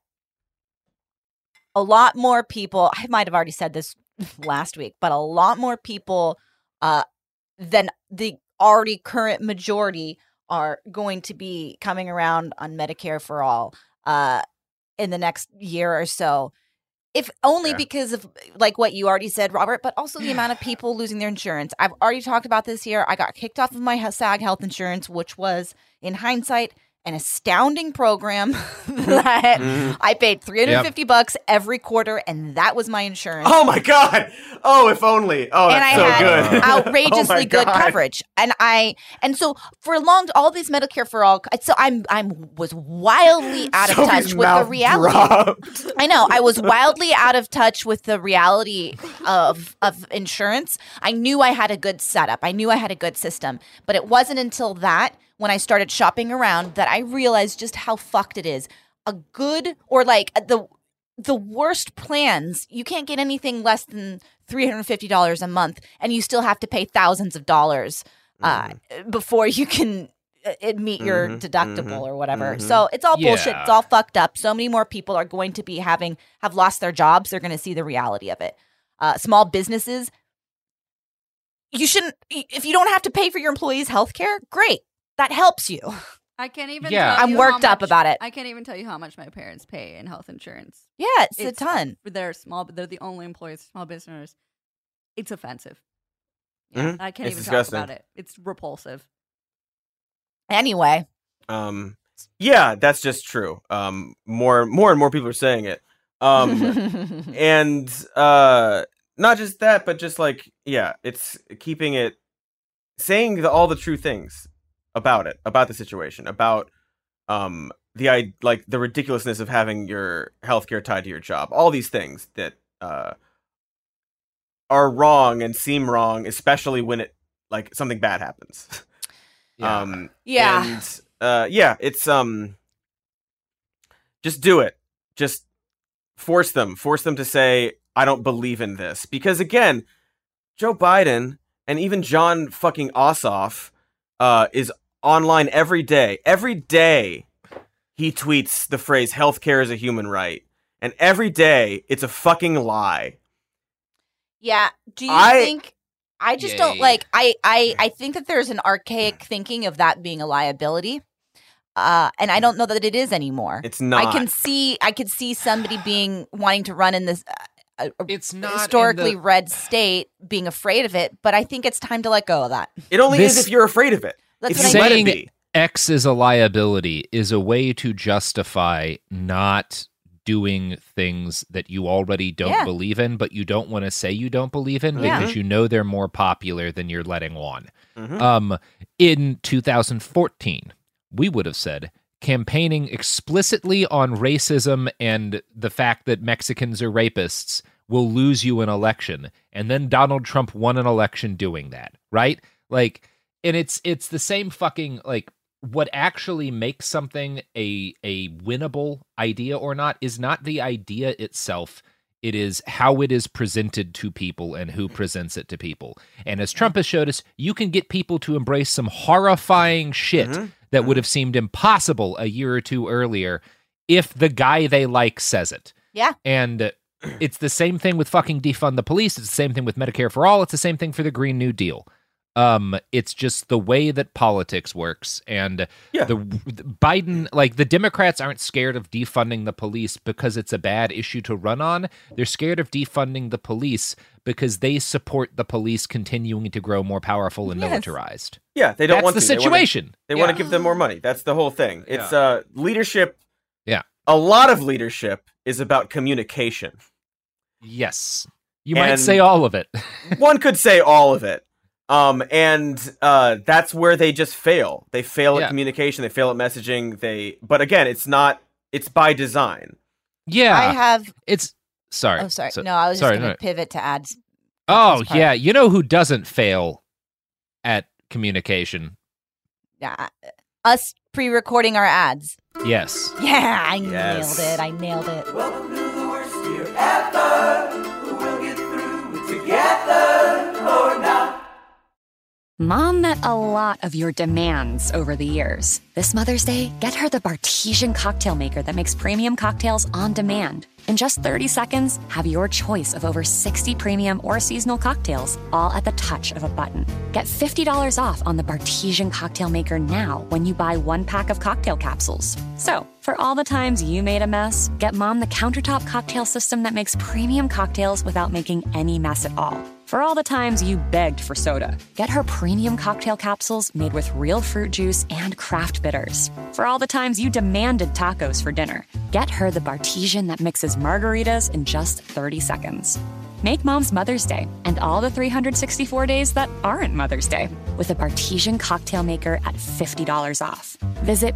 a lot more people, I might have already said this last week, but a lot more people than the already current majority are going to be coming around on Medicare for all in the next year or so. If only because of like what you already said, Robert, but also the amount of people losing their insurance. I've already talked about this here. I got kicked off of my SAG health insurance, which was, in hindsight, an astounding program that I paid $350 every quarter, and that was my insurance. Oh my God! Oh, if only! Oh, that's and I had outrageously good coverage, and so for all these Medicare for all, so I was wildly out of touch with the reality. I know I was wildly out of touch with the reality of insurance. I knew I had a good setup. I knew I had a good system, but it wasn't until that. When I started shopping around that I realized just how fucked it is. A good or like the worst plans, you can't get anything less than $350 a month, and you still have to pay thousands of dollars before you can meet your deductible or whatever. So it's all bullshit. It's all fucked up. So many more people are going to be have lost their jobs. They're going to see the reality of it. Small businesses, you shouldn't, if you don't have to pay for your employees' health care, great. That helps you. I can't even. Yeah. tell I'm you worked how up much- about it. I can't even tell you how much my parents pay in health insurance. Yeah, it's a ton. They're small, but they're the only employees, small business. It's offensive. Mhm. I can't It's even disgusting. talk about it. It's repulsive. Anyway. Yeah, that's just true. More and more people are saying it. And not just that, but just like, yeah, it's keeping it, saying all the true things about it, about the situation, about the ridiculousness of having your healthcare tied to your job, all these things that are wrong and seem wrong, especially when it like something bad happens. Yeah. And it's just do it. Just force them to say, I don't believe in this. Because again, Joe Biden and even John fucking Ossoff is online every day. Every day he tweets the phrase healthcare is a human right. And every day it's a fucking lie. Yeah. Do you think I just don't like I think that there's an archaic thinking of that being a liability. And I don't know that it is anymore. It's not. I could see somebody wanting to run in this it's not historically red state, being afraid of it, but I think it's time to let go of that. It only is if you're afraid of it. That's if what you I let saying it be. X is a liability is a way to justify not doing things that you already don't believe in, but you don't want to say you don't believe in because you know they're more popular than you're letting on. In 2014, we would have said campaigning explicitly on racism and the fact that Mexicans are rapists will lose you an election. And then Donald Trump won an election doing that, right? Like, and it's the same fucking, like, what actually makes something a winnable idea or not is not the idea itself. It is how it is presented to people and who presents it to people. And as Trump has showed us, you can get people to embrace some horrifying shit that would have seemed impossible a year or two earlier if the guy they like says it. Yeah. And it's the same thing with fucking defund the police. It's the same thing with Medicare for all. It's the same thing for the Green New Deal. It's just the way that politics works. And the Biden, like the Democrats aren't scared of defunding the police because it's a bad issue to run on. They're scared of defunding the police because they support the police continuing to grow more powerful and militarized. Yeah, they don't That's want the to. situation. They want to give them more money. That's the whole thing. It's leadership. Yeah. A lot of leadership is about communication. Yes. You might say all of it. One could say all of it. And that's where they just fail. They fail at communication. They fail at messaging. But again, it's by design. Yeah. I have. Sorry. Oh, sorry. No, I was just going to pivot to ads. Oh, yeah. You know who doesn't fail at communication? Yeah. Us pre-recording our ads. Yes. Yeah, I nailed it. I nailed it. Welcome to the worst year ever. We'll get through it together or not. Mom met a lot of your demands over the years. This Mother's Day, get her the Bartesian cocktail maker that makes premium cocktails on demand. In just 30 seconds, have your choice of over 60 premium or seasonal cocktails, all at the touch of a button. Get $50 off on the Bartesian cocktail maker now when you buy 1 pack of cocktail capsules. So, for all the times you made a mess, get Mom the countertop cocktail system that makes premium cocktails without making any mess at all. For all the times you begged for soda, get her premium cocktail capsules made with real fruit juice and craft bitters. For all the times you demanded tacos for dinner, get her the Bartesian that mixes margaritas in just 30 seconds. Make Mom's Mother's Day and all the 364 days that aren't Mother's Day with a Bartesian cocktail maker at $50 off. Visit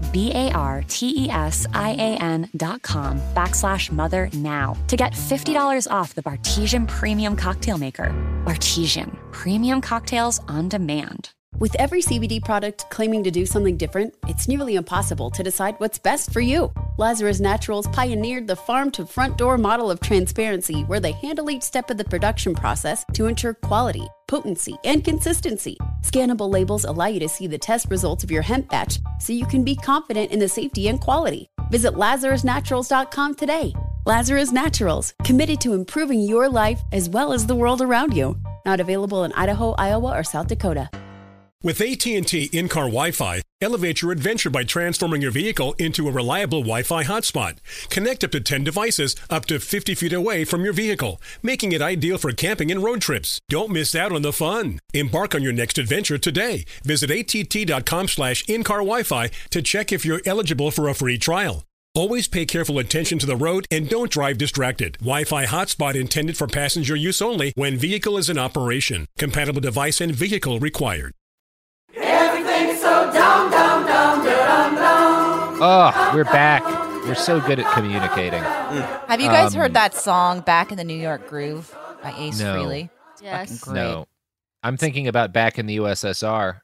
BARTESIAN.com/mother now to get $50 off the Bartesian Premium Cocktail Maker. Bartesian, premium cocktails on demand. With every CBD product claiming to do something different, it's nearly impossible to decide what's best for you. Lazarus Naturals pioneered the farm-to-front-door model of transparency where they handle each step of the production process to ensure quality, potency, and consistency. Scannable labels allow you to see the test results of your hemp batch so you can be confident in the safety and quality. Visit LazarusNaturals.com today. Lazarus Naturals, committed to improving your life as well as the world around you. Not available in Idaho, Iowa, or South Dakota. With AT&T in-car Wi-Fi, elevate your adventure by transforming your vehicle into a reliable Wi-Fi hotspot. Connect up to 10 devices up to 50 feet away from your vehicle, making it ideal for camping and road trips. Don't miss out on the fun. Embark on your next adventure today. Visit att.com/in-car Wi-Fi to check if you're eligible for a free trial. Always pay careful attention to the road and don't drive distracted. Wi-Fi hotspot intended for passenger use only when vehicle is in operation. Compatible device and vehicle required. Everything's so dumb, dumb, dumb, dumb, dumb. Oh, we're back. We're so good at communicating. Have you guys heard that song "Back in the New York Groove" by Ace No. Frehley? Yes. Fucking great. No. I'm thinking about Back in the USSR.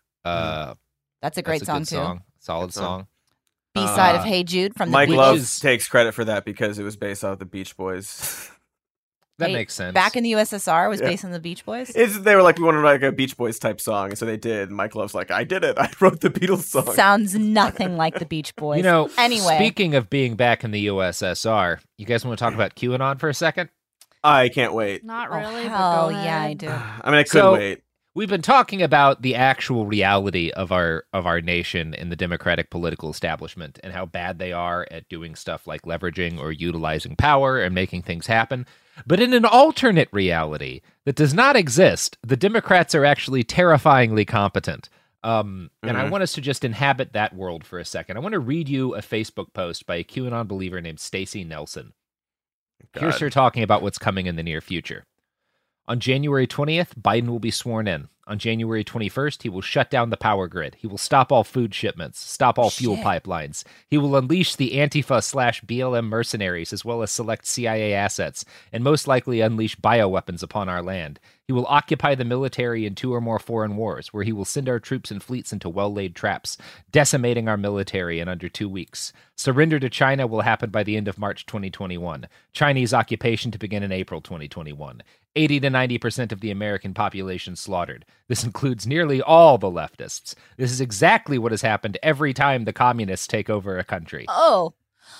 That's a great That's a song good too. song. Solid Good song. song. B-side of "Hey Jude" from the Mike Beach Love is- takes credit for that because it was based off the Beach Boys. That Hey, makes sense. Back in the USSR was Yeah. based on the Beach Boys. They were like, we wanted like a Beach Boys type song, and so they did. And Mike Love's like, I did it. I wrote the Beatles song. Sounds nothing like the Beach Boys. You know, anyway, speaking of being back in the USSR, you guys want to talk about QAnon for a second? I can't wait. Not oh, really, hell but go yeah, I ahead. do. I mean, I couldn't So- wait. We've been talking about the actual reality of our nation in the Democratic political establishment and how bad they are at doing stuff like leveraging or utilizing power and making things happen. But in an alternate reality that does not exist, the Democrats are actually terrifyingly competent. And I want us to just inhabit that world for a second. I want to read you a Facebook post by a QAnon believer named Stacey Nelson. Here's her talking about what's coming in the near future. On January 20th, Biden will be sworn in. On January 21st, he will shut down the power grid. He will stop all food shipments, stop all fuel pipelines. He will unleash the Antifa/BLM mercenaries as well as select CIA assets, and most likely unleash bioweapons upon our land. He will occupy the military in 2 or more foreign wars, where he will send our troops and fleets into well-laid traps, decimating our military in under 2 weeks. Surrender to China will happen by the end of March 2021. Chinese occupation to begin in April 2021. 80 to 90% of the American population slaughtered. This includes nearly all the leftists. This is exactly what has happened every time the communists take over a country. Oh,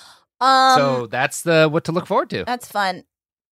So that's what to look forward to. that's fun.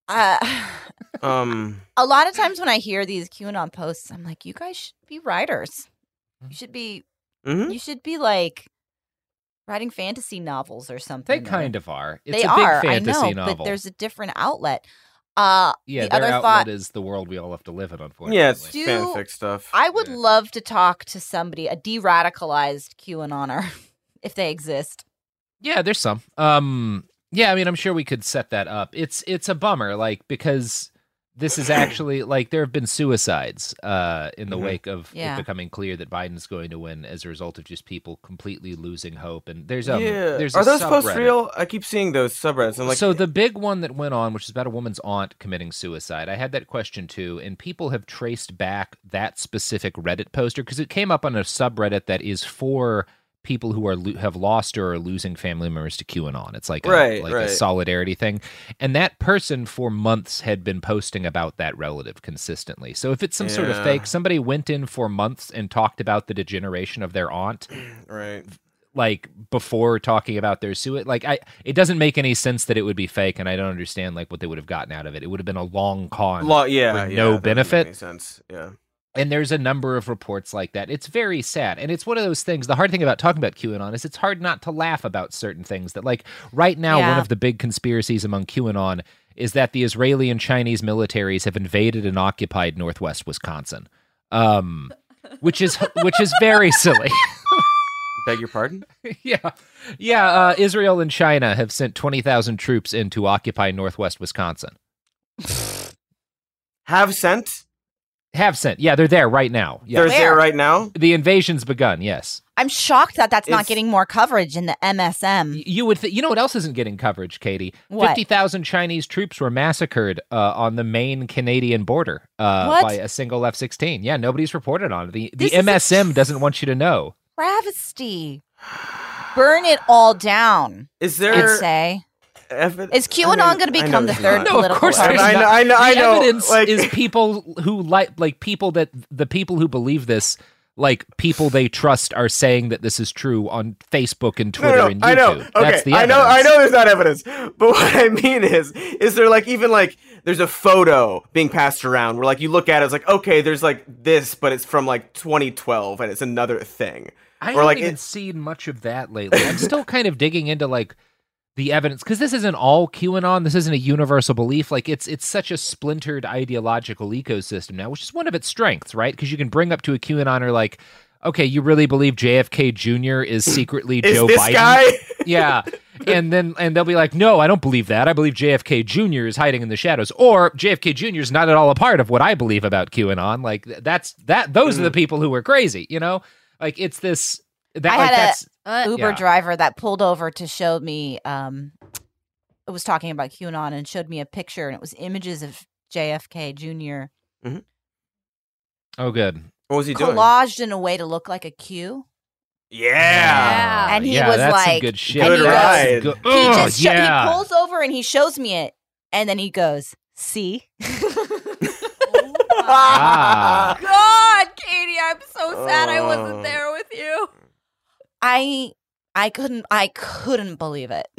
A lot of times when I hear these QAnon posts, I'm like, you guys should be writers. You should be, Mhm. you should be like writing fantasy novels or something. They kind of are. It's They a big are, fantasy I know, novel. but there's a different outlet. Yeah, the their other outlet thought, is the world we all have to live in, unfortunately. Yeah, it's Do- fanfic stuff. I would Yeah. love to talk to somebody, a de-radicalized QAnoner, if they exist. Yeah, there's some. Yeah, I mean, I'm sure we could set that up. It's a bummer, like, because this is actually like there have been suicides in the wake of it becoming clear that Biden's going to win as a result of just people completely losing hope. And there's there's Are a those posts subreddit. real? I keep seeing those subreddits. I'm like, So the big one that went on, which is about a woman's aunt committing suicide, I had that question too, and people have traced back that specific Reddit poster because it came up on a subreddit that is for people who have lost or are losing family members to QAnon. It's like a solidarity thing. And that person for months had been posting about that relative consistently. So if it's some sort of fake, somebody went in for months and talked about the degeneration of their aunt. right. Like before talking about their suicide, like it doesn't make any sense that it would be fake, and I don't understand like what they would have gotten out of it. It would have been a long con with no that doesn't benefit. make any sense. Yeah. And there's a number of reports like that. It's very sad. And it's one of those things. The hard thing about talking about QAnon is it's hard not to laugh about certain things that, like, right now, one of the big conspiracies among QAnon is that the Israeli and Chinese militaries have invaded and occupied northwest Wisconsin, which is very silly. Beg your pardon? Yeah. Israel and China have sent 20,000 troops in to occupy northwest Wisconsin. Have sent? Have sent. Yeah, they're there right now. Yeah. They're there right now? The invasion's begun, yes. I'm shocked that that's not getting more coverage in the MSM. You would you know what else isn't getting coverage, Katie? What? 50,000 Chinese troops were massacred on the main Canadian border by a single F-16. Yeah, nobody's reported on it. The This is MSM doesn't want you to know. Travesty. Burn it all down. Is I'd there say. Is QAnon I mean, going to I know become the there's third not. No, political of course party? there's not. I The know. evidence Like, is people who the people who believe this, like people they trust, are saying that this is true on Facebook and Twitter and YouTube. I know. Okay, That's the I evidence. know there's not evidence. But what I mean is there like even like there's a photo being passed around where like you look at it, it's like, okay, there's like this, but it's from like 2012 and it's another thing. I Or, haven't like, even seen much of that lately. I'm still kind of digging into like the evidence, because this isn't all QAnon. This isn't a universal belief. Like it's such a splintered ideological ecosystem now, which is one of its strengths, right? Because you can bring up to a QAnoner like, okay, you really believe JFK Jr. is secretly Is Joe this Biden? guy? Yeah. And they'll be like, no, I don't believe that. I believe JFK Jr. is hiding in the shadows. Or JFK Jr. is not at all a part of what I believe about QAnon. Like those are the people who are crazy, you know? Like it's this that I like had that's a Uber driver that pulled over to show me it was talking about QAnon and showed me a picture, and it was images of JFK Jr. Oh good. What was he doing? collaged in a way to look like a Q. Yeah. And he yeah, was that's some like, good shit. and he Good goes- ride. Good- He Ugh, just he yeah. pulls over and he shows me it, and then he goes, "See." Ah. God, Katie, I'm so sad I wasn't there with you. I couldn't believe it.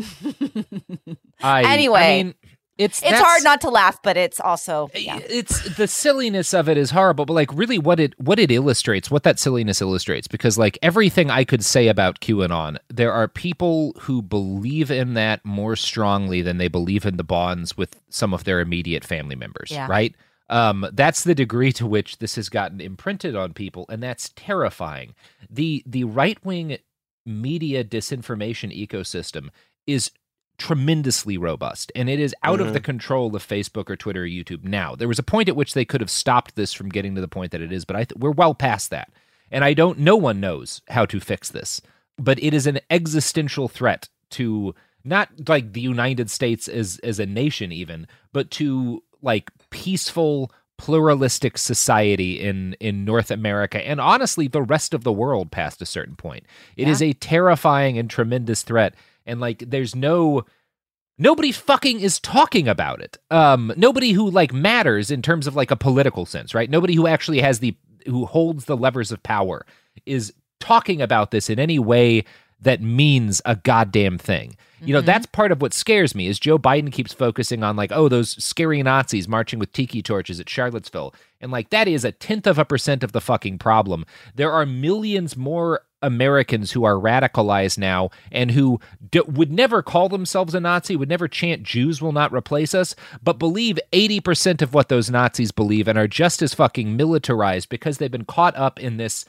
I mean, It's that's- hard not to laugh, but it's also It's the silliness of it is horrible, but like really what it illustrates, what that silliness illustrates, because like everything I could say about QAnon, there are people who believe in that more strongly than they believe in the bonds with some of their immediate family members, Yeah. right? That's the degree to which this has gotten imprinted on people, and that's terrifying. The right-wing media disinformation ecosystem is tremendously robust, and it is out of the control of Facebook or Twitter or YouTube now. There was a point at which they could have stopped this from getting to the point that it is, but we're well past that. And no one knows how to fix this, but it is an existential threat to not like the United States as a nation even, but to like peaceful, pluralistic society in North America and honestly the rest of the world past a certain point. It is a terrifying and tremendous threat. And like, nobody fucking is talking about it. Nobody who like matters in terms of like a political sense, right? Nobody who actually who holds the levers of power is talking about this in any way that means a goddamn thing. You know, that's part of what scares me is Joe Biden keeps focusing on like, oh, those scary Nazis marching with tiki torches at Charlottesville. And like, that is 0.1% of the fucking problem. There are millions more Americans who are radicalized now and who would never call themselves a Nazi, would never chant Jews will not replace us, but believe 80% of what those Nazis believe and are just as fucking militarized because they've been caught up in this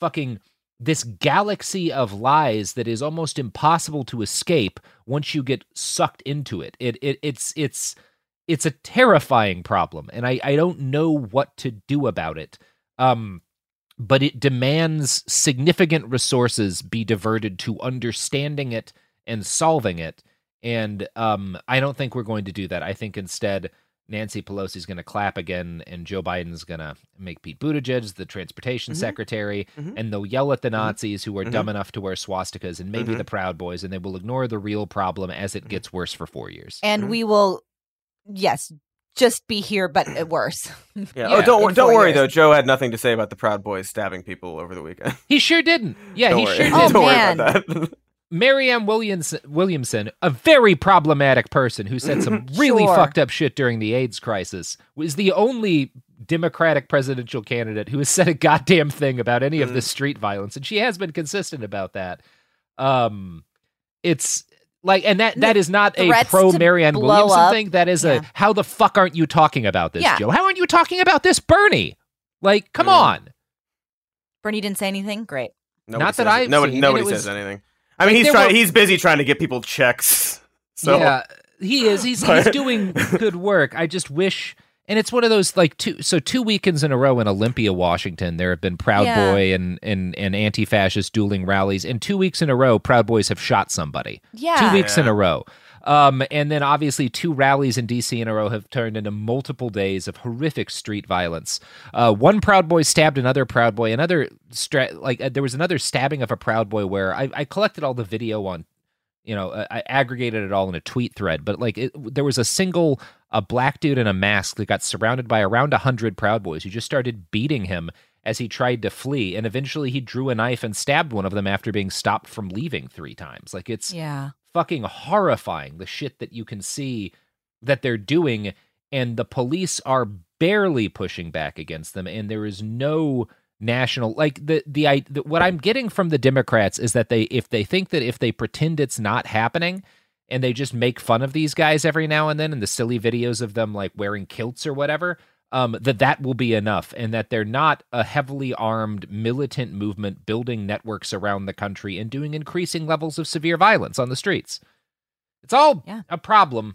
galaxy of lies that is almost impossible to escape once you get sucked into it. It's a terrifying problem, and I don't know what to do about it. But it demands significant resources be diverted to understanding it and solving it. And I don't think we're going to do that. I think instead Nancy Pelosi's going to clap again, and Joe Biden's going to make Pete Buttigieg the transportation secretary, and they'll yell at the Nazis who are dumb enough to wear swastikas and maybe the Proud Boys, and they will ignore the real problem as it gets worse for 4 years. and we will, yes, just be here, but worse. Yeah. Yeah. Oh, In don't 4 worry years. though. Joe had nothing to say about the Proud Boys stabbing people over the weekend. He sure didn't. Yeah, Don't he worry. sure Oh, didn't. Don't man. worry about that. Marianne Williamson, a very problematic person who said some really Sure. fucked up shit during the AIDS crisis, was the only Democratic presidential candidate who has said a goddamn thing about any of this street violence, and she has been consistent about that. It's like, and that is not a Threats pro to Marianne blow Williamson up. thing. That is Yeah. a how the fuck aren't you talking about this, Yeah. Joe? How aren't you talking about this, Bernie? Like, come on. Bernie didn't say anything. Great. Nobody Not that says- I've nobody, seen, and nobody it was- says anything. I mean, there were- he's busy trying to get people checks. So Yeah, he is. He's doing good work. I just wish, and it's one of those like 2 weekends in a row in Olympia, Washington, there have been Proud Yeah. Boy and anti-fascist dueling rallies, and 2 weeks in a row, Proud Boys have shot somebody. Yeah. 2 weeks in a row. And then obviously 2 rallies in D.C. in a row have turned into multiple days of horrific street violence. One Proud Boy stabbed another Proud Boy. There was another stabbing of a Proud Boy where I collected all the video on, I aggregated it all in a tweet thread. But there was a black dude in a mask that got surrounded by around 100 Proud Boys who just started beating him as he tried to flee. And eventually he drew a knife and stabbed one of them after being stopped from leaving 3 times. Like, it's Yeah. fucking horrifying, the shit that you can see that they're doing and the police are barely pushing back against them, and there is no national, like what I'm getting from the Democrats is that if they think that if they pretend it's not happening and they just make fun of these guys every now and then in the silly videos of them like wearing kilts or whatever, that will be enough, and that they're not a heavily armed militant movement building networks around the country and doing increasing levels of severe violence on the streets. It's all a problem.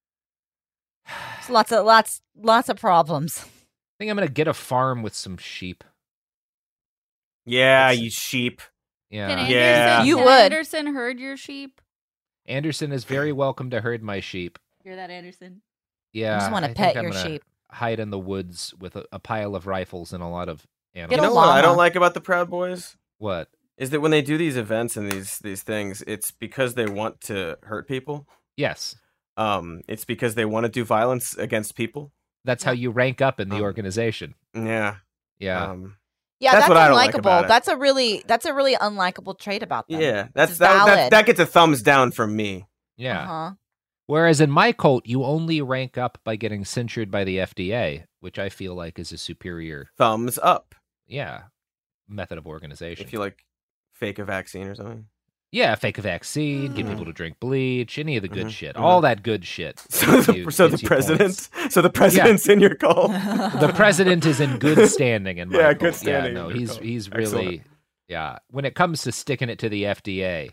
Lots of problems. I think I'm gonna get a farm with some sheep. Yeah, you sheep. Yeah. Can Anderson herd your sheep? Anderson is very welcome to herd my sheep. Hear that, Anderson? Yeah. I just want to pet your sheep. Hide in the woods with a pile of rifles and a lot of animals. You know what I don't like about the Proud Boys? What? Is that when they do these events and these things, it's because they want to hurt people. Yes. It's because they want to do violence against people. That's how you rank up in the organization. Yeah. Yeah. That's what I don't like unlikable. about it. That's a really unlikable trait about them. Yeah, that gets a thumbs down from me. Yeah. Uh-huh. Whereas in my cult, you only rank up by getting censured by the FDA, which I feel like is a superior thumbs up. Yeah, method of organization. If you like fake a vaccine or something. Yeah, fake a vaccine, get people to drink bleach, any of the good shit, all that good shit. So the president's in your cult. The president is in good standing in my cult. Good standing. Yeah, no, he's really when it comes to sticking it to the FDA.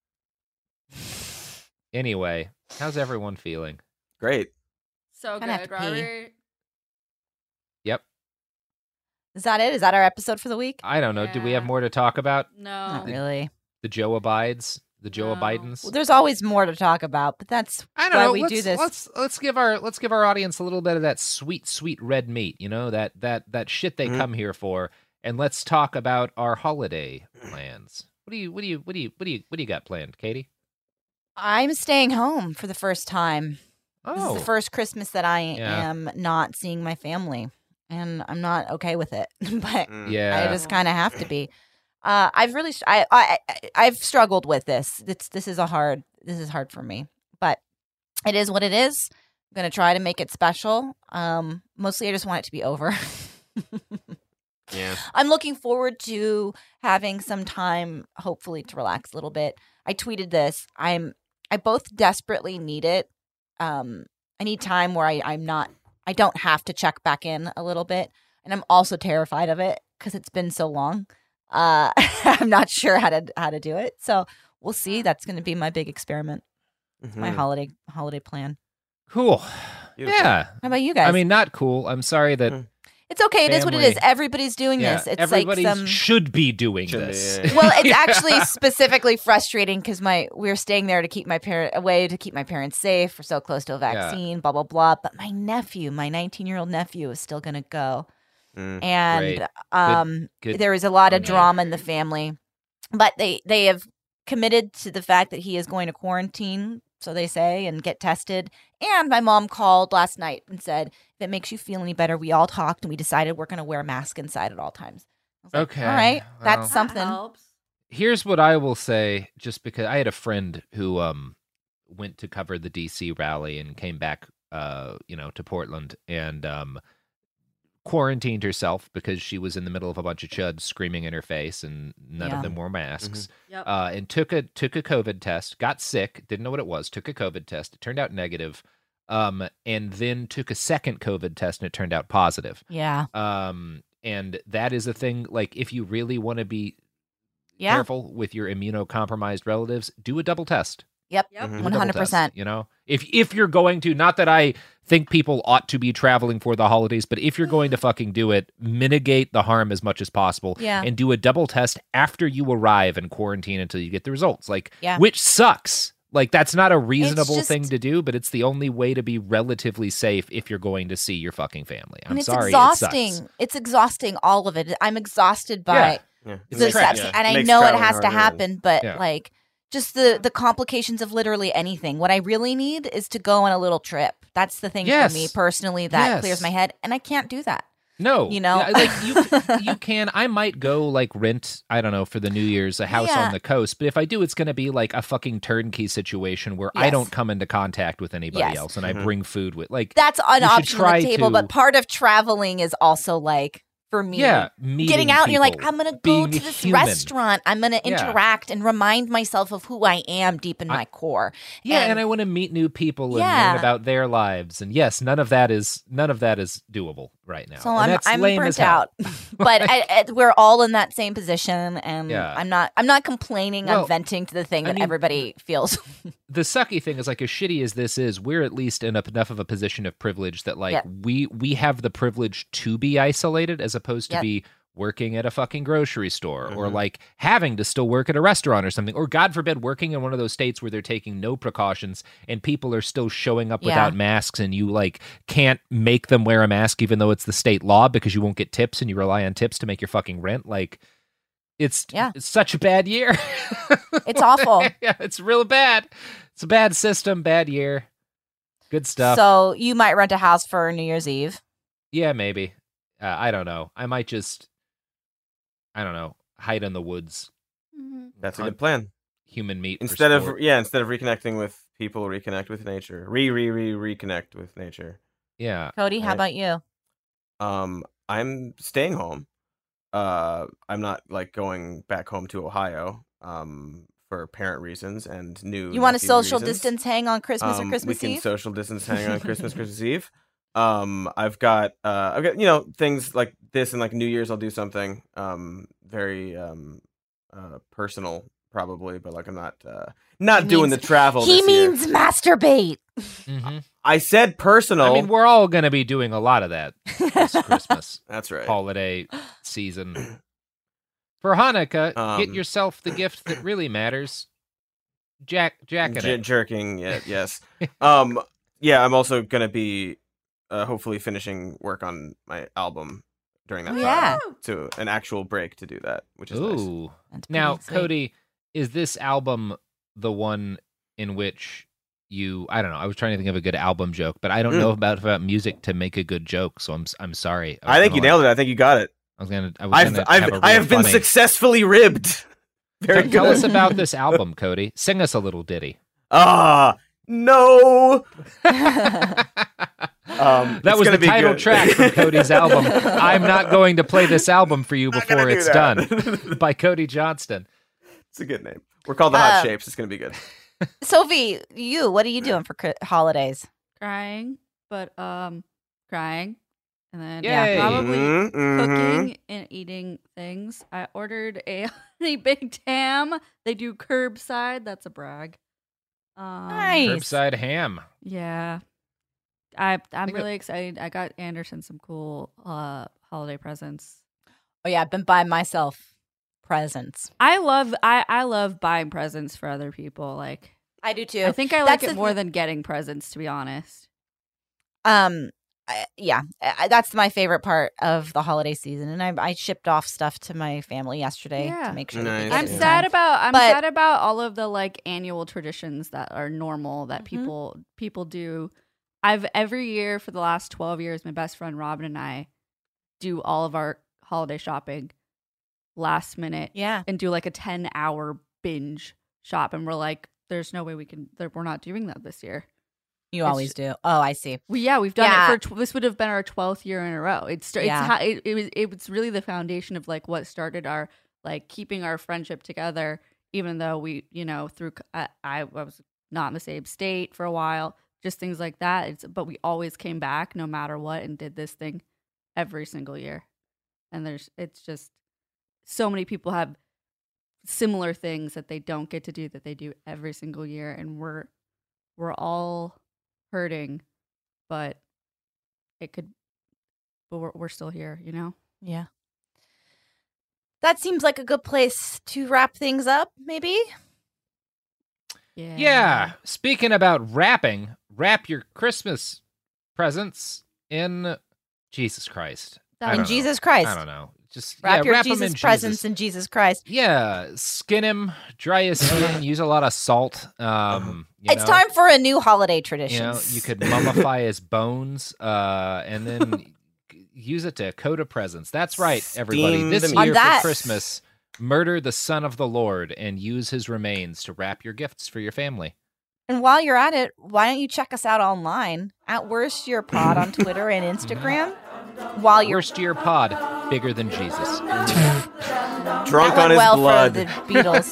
Anyway, how's everyone feeling? Great. So Kinda have good, to pee. Robert. Yep. Is that it? Is that our episode for the week? I don't know. Do we have more to talk about? No. Not really. The Joe Bidens? The Joe No. Bidens? Well, there's always more to talk about, but that's I don't why know. we do this. Let's give our audience a little bit of that sweet red meat. You know, that shit they come here for, and let's talk about our holiday plans. What do you got planned, Katie? I'm staying home for the first time. This is Oh, the first Christmas that I am not seeing my family, and I'm not okay with it. But yeah. I just kind of have to be. I've struggled with this. This is hard for me, but it is what it is. I'm gonna try to make it special. Mostly, I just want it to be over. Yeah. I'm looking forward to having some time, hopefully, to relax a little bit. I tweeted this. I both desperately need it. I need time where I don't have to check back in a little bit, and I'm also terrified of it because it's been so long. I'm not sure how to do it, so we'll see. That's going to be my big experiment. It's my holiday plan. Cool. Beautiful. Yeah. How about you guys? I mean, not cool. I'm sorry that it's okay. It is what it is. Everybody's doing this. It's everybody like some should be doing this. Well, it's actually specifically frustrating because we're staying there to keep my parents safe. We're so close to a vaccine, blah blah blah. But my 19-year-old nephew is still gonna go, and Good. there is a lot of drama in the family. But they have committed to the fact that he is going to quarantine, so they say, and get tested. And my mom called last night and said, if it makes you feel any better, we all talked and we decided we're going to wear a mask inside at all times. I was like, Okay, all right, well. that's something. That helps. Here's what I will say, just because I had a friend who went to cover the DC rally and came back to Portland and quarantined herself because she was in the middle of a bunch of chuds screaming in her face and none of them wore masks. Yep. And took a COVID test, got sick, didn't know what it was, took a COVID test, it turned out negative, and then took a second COVID test and it turned out positive. Yeah. And that is a thing, like, if you really want to be careful with your immunocompromised relatives, do a double test. Yep. Yep. Do a double 100%. test, you know, if you're going to, not that I think people ought to be traveling for the holidays, but if you're going to fucking do it, mitigate the harm as much as possible. Yeah. And do a double test after you arrive and quarantine until you get the results. Like, Yeah. which sucks. Like, that's not a reasonable just- thing to do, but it's the only way to be relatively safe if you're going to see your fucking family. I'm And it's sorry. exhausting. It sucks. It's exhausting, all of it. I'm exhausted by Yeah. It's the a trap. steps, and I Makes know it traveling has to harder. happen, but Yeah. like just the complications of literally anything. What I really need is to go on a little trip. That's the thing Yes. for me personally that Yes. clears my head, and I can't do that. No, You know? like you can. I might go like rent. I don't know, for the New Year's a house Yeah. on the coast. But if I do, it's going to be like a fucking turnkey situation where I Yes. don't come into contact with anybody Yes. else, and I bring food with like. That's an you should option on try the table, to- but part of traveling is also like, for me, Yeah, meeting getting out and you're like, people, I'm going to go being to this human. restaurant. I'm going to Yeah. interact and remind myself of who I am deep in my core. Yeah, and I want to meet new people and Yeah. learn about their lives. And yes, none of that is doable right now. So And that's I'm lame burnt as hell. out, but we're all in that same position, and Yeah. I'm not complaining. Well, I'm venting to the thing I that mean, everybody feels. The sucky thing is, like, as shitty as this is, we're at least in enough of a position of privilege that, like, Yeah. we have the privilege to be isolated as opposed to Yep. be working at a fucking grocery store or like having to still work at a restaurant or something, or God forbid working in one of those states where they're taking no precautions and people are still showing up Yeah. without masks, and you like can't make them wear a mask even though it's the state law because you won't get tips and you rely on tips to make your fucking rent. Like, it's such a bad year. It's awful. Yeah, it's real bad. It's a bad system, bad year. Good stuff. So you might rent a house for New Year's Eve. Yeah, maybe. I don't know. I might just, I don't know, hide in the woods. That's a Hunt good plan. Human meat. for Instead of sport. reconnecting with people, reconnect with nature. Reconnect with nature. Yeah. Cody, how Right. about you? I'm staying home. I'm not like going back home to Ohio. For parent reasons and new. You want to nephew social reasons. distance hang on Christmas or Christmas We can Eve? social distance hang on Christmas Eve. I've got things like this, and like New Year's I'll do something very personal probably, but like I'm not He doing means- the travel. He this year. means masturbate. Mhm. I said personal. I mean, we're all going to be doing a lot of that this Christmas That's right. holiday season. For Hanukkah, get Um, yourself the gift that really matters. Jacking it. Jerking, yeah, yes. Yeah, I'm also gonna be hopefully finishing work on my album during that Oh, time. yeah. To an actual break to do that, which is nice. Ooh. That's Now, pretty sweet. Cody, is this album the one in which you? I don't know. I was trying to think of a good album joke, but I don't know about music to make a good joke. So I'm sorry. I think you nailed it. I think you got it. I was gonna I have a have real been funny- successfully ribbed. Very good. Tell us about this album, Cody. Sing us a little ditty. No. That it's was gonna the be title good. track from Cody's album. I'm not going to play this album for you Not before gonna do it's that. done. By Cody Johnston. It's a good name. We're called the Hot Shapes. It's gonna be good. Sophie, what are you doing for holidays? Crying, but crying, and then Yay. probably Mhm, mhm. cooking and eating things. I ordered a honey baked ham. They do curbside. That's a brag. Nice. Curbside ham. Yeah. I'm Think really excited. I got Anderson some cool holiday presents. Oh yeah, I've been buying myself presents. I love buying presents for other people. Like I do too. I think I like That's it the more th- than getting presents, to be honest. That's my favorite part of the holiday season, and I shipped off stuff to my family yesterday Yeah. to make sure. that Nice. they get I'm it in sad time. about But- sad about all of the like annual traditions that are normal that Mhm. people do. Every year for the last 12 years, my best friend Robin and I do all of our holiday shopping last minute Yeah. and do like a 10-hour binge shop, and we're like, there's no way we're not doing that this year. You It's always do. Oh, I see. We've done Yeah. it for this would have been our 12th year in a row. Yeah. It was really the foundation of like what started our like keeping our friendship together, even though we through I was not in the same state for a while, just things like that. But we always came back no matter what and did this thing every single year. And it's just so many people have similar things that they don't get to do that they do every single year, and we're all hurting, but we're still here, you know? Yeah. That seems like a good place to wrap things up, maybe. Yeah. Speaking about wrapping, wrap your Christmas presents in Jesus Christ. I In don't know. Jesus Christ. I don't know. Just Wrap your wrap 'em Jesus in presents Jesus. in Jesus Christ. Yeah, skin him, dry his skin, use a lot of salt. You It's know, time for a new holiday tradition. You know, you could mummify his bones, and then use it to coda presents. That's right, everybody. Steam This the year that. for Christmas, murder the Son of the Lord and use his remains to wrap your gifts for your family. And while you're at it, why don't you check us out online at Worst Year Pod on Twitter and Instagram? While you're Worst Year Pod, bigger than Jesus. Drunk that on went his well blood. for the Beatles.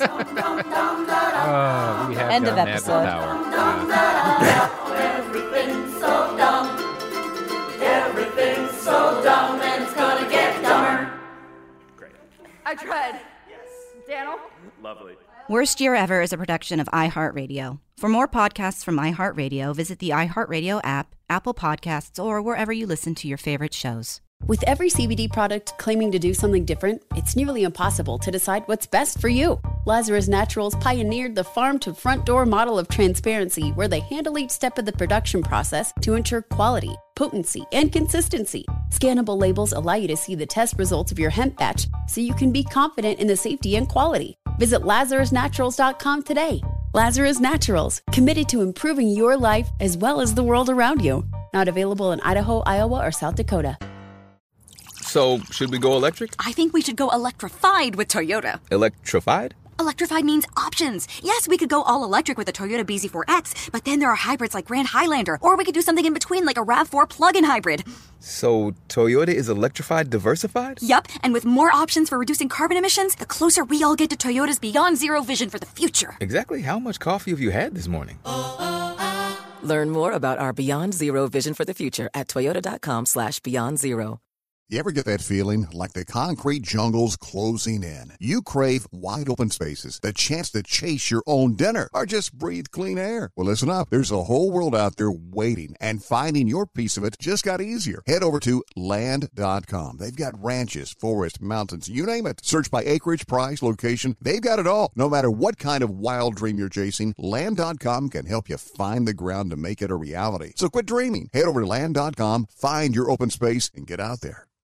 We have End of got Mad episode. Power. Everything's so dumb. Everything's so dumb, and it's gonna get dumber. I tried. Daniel? Lovely. Worst Year Ever is a production of iHeartRadio. For more podcasts from iHeartRadio, visit the iHeartRadio app, Apple Podcasts, or wherever you listen to your favorite shows. With every CBD product claiming to do something different, it's nearly impossible to decide what's best for you. Lazarus Naturals pioneered the farm-to-front-door model of transparency, where they handle each step of the production process to ensure quality, potency, and consistency. Scannable labels allow you to see the test results of your hemp batch, so you can be confident in the safety and quality. Visit LazarusNaturals.com today. Lazarus Naturals, committed to improving your life as well as the world around you. Not available in Idaho, Iowa, or South Dakota. So, should we go electric? I think we should go electrified with Toyota. Electrified? Electrified means options. Yes, we could go all electric with the Toyota BZ4X, but then there are hybrids like Grand Highlander, or we could do something in between like a RAV4 plug-in hybrid. So, Toyota is electrified diversified? Yup, and with more options for reducing carbon emissions, the closer we all get to Toyota's Beyond Zero vision for the future. Exactly how much coffee have you had this morning? Learn more about our Beyond Zero vision for the future at toyota.com/Beyond Zero. You ever get that feeling like the concrete jungle's closing in? You crave wide open spaces, the chance to chase your own dinner, or just breathe clean air. Well, listen up. There's a whole world out there waiting, and finding your piece of it just got easier. Head over to Land.com. They've got ranches, forests, mountains, you name it. Search by acreage, price, location. They've got it all. No matter what kind of wild dream you're chasing, Land.com can help you find the ground to make it a reality. So quit dreaming. Head over to Land.com, find your open space, and get out there.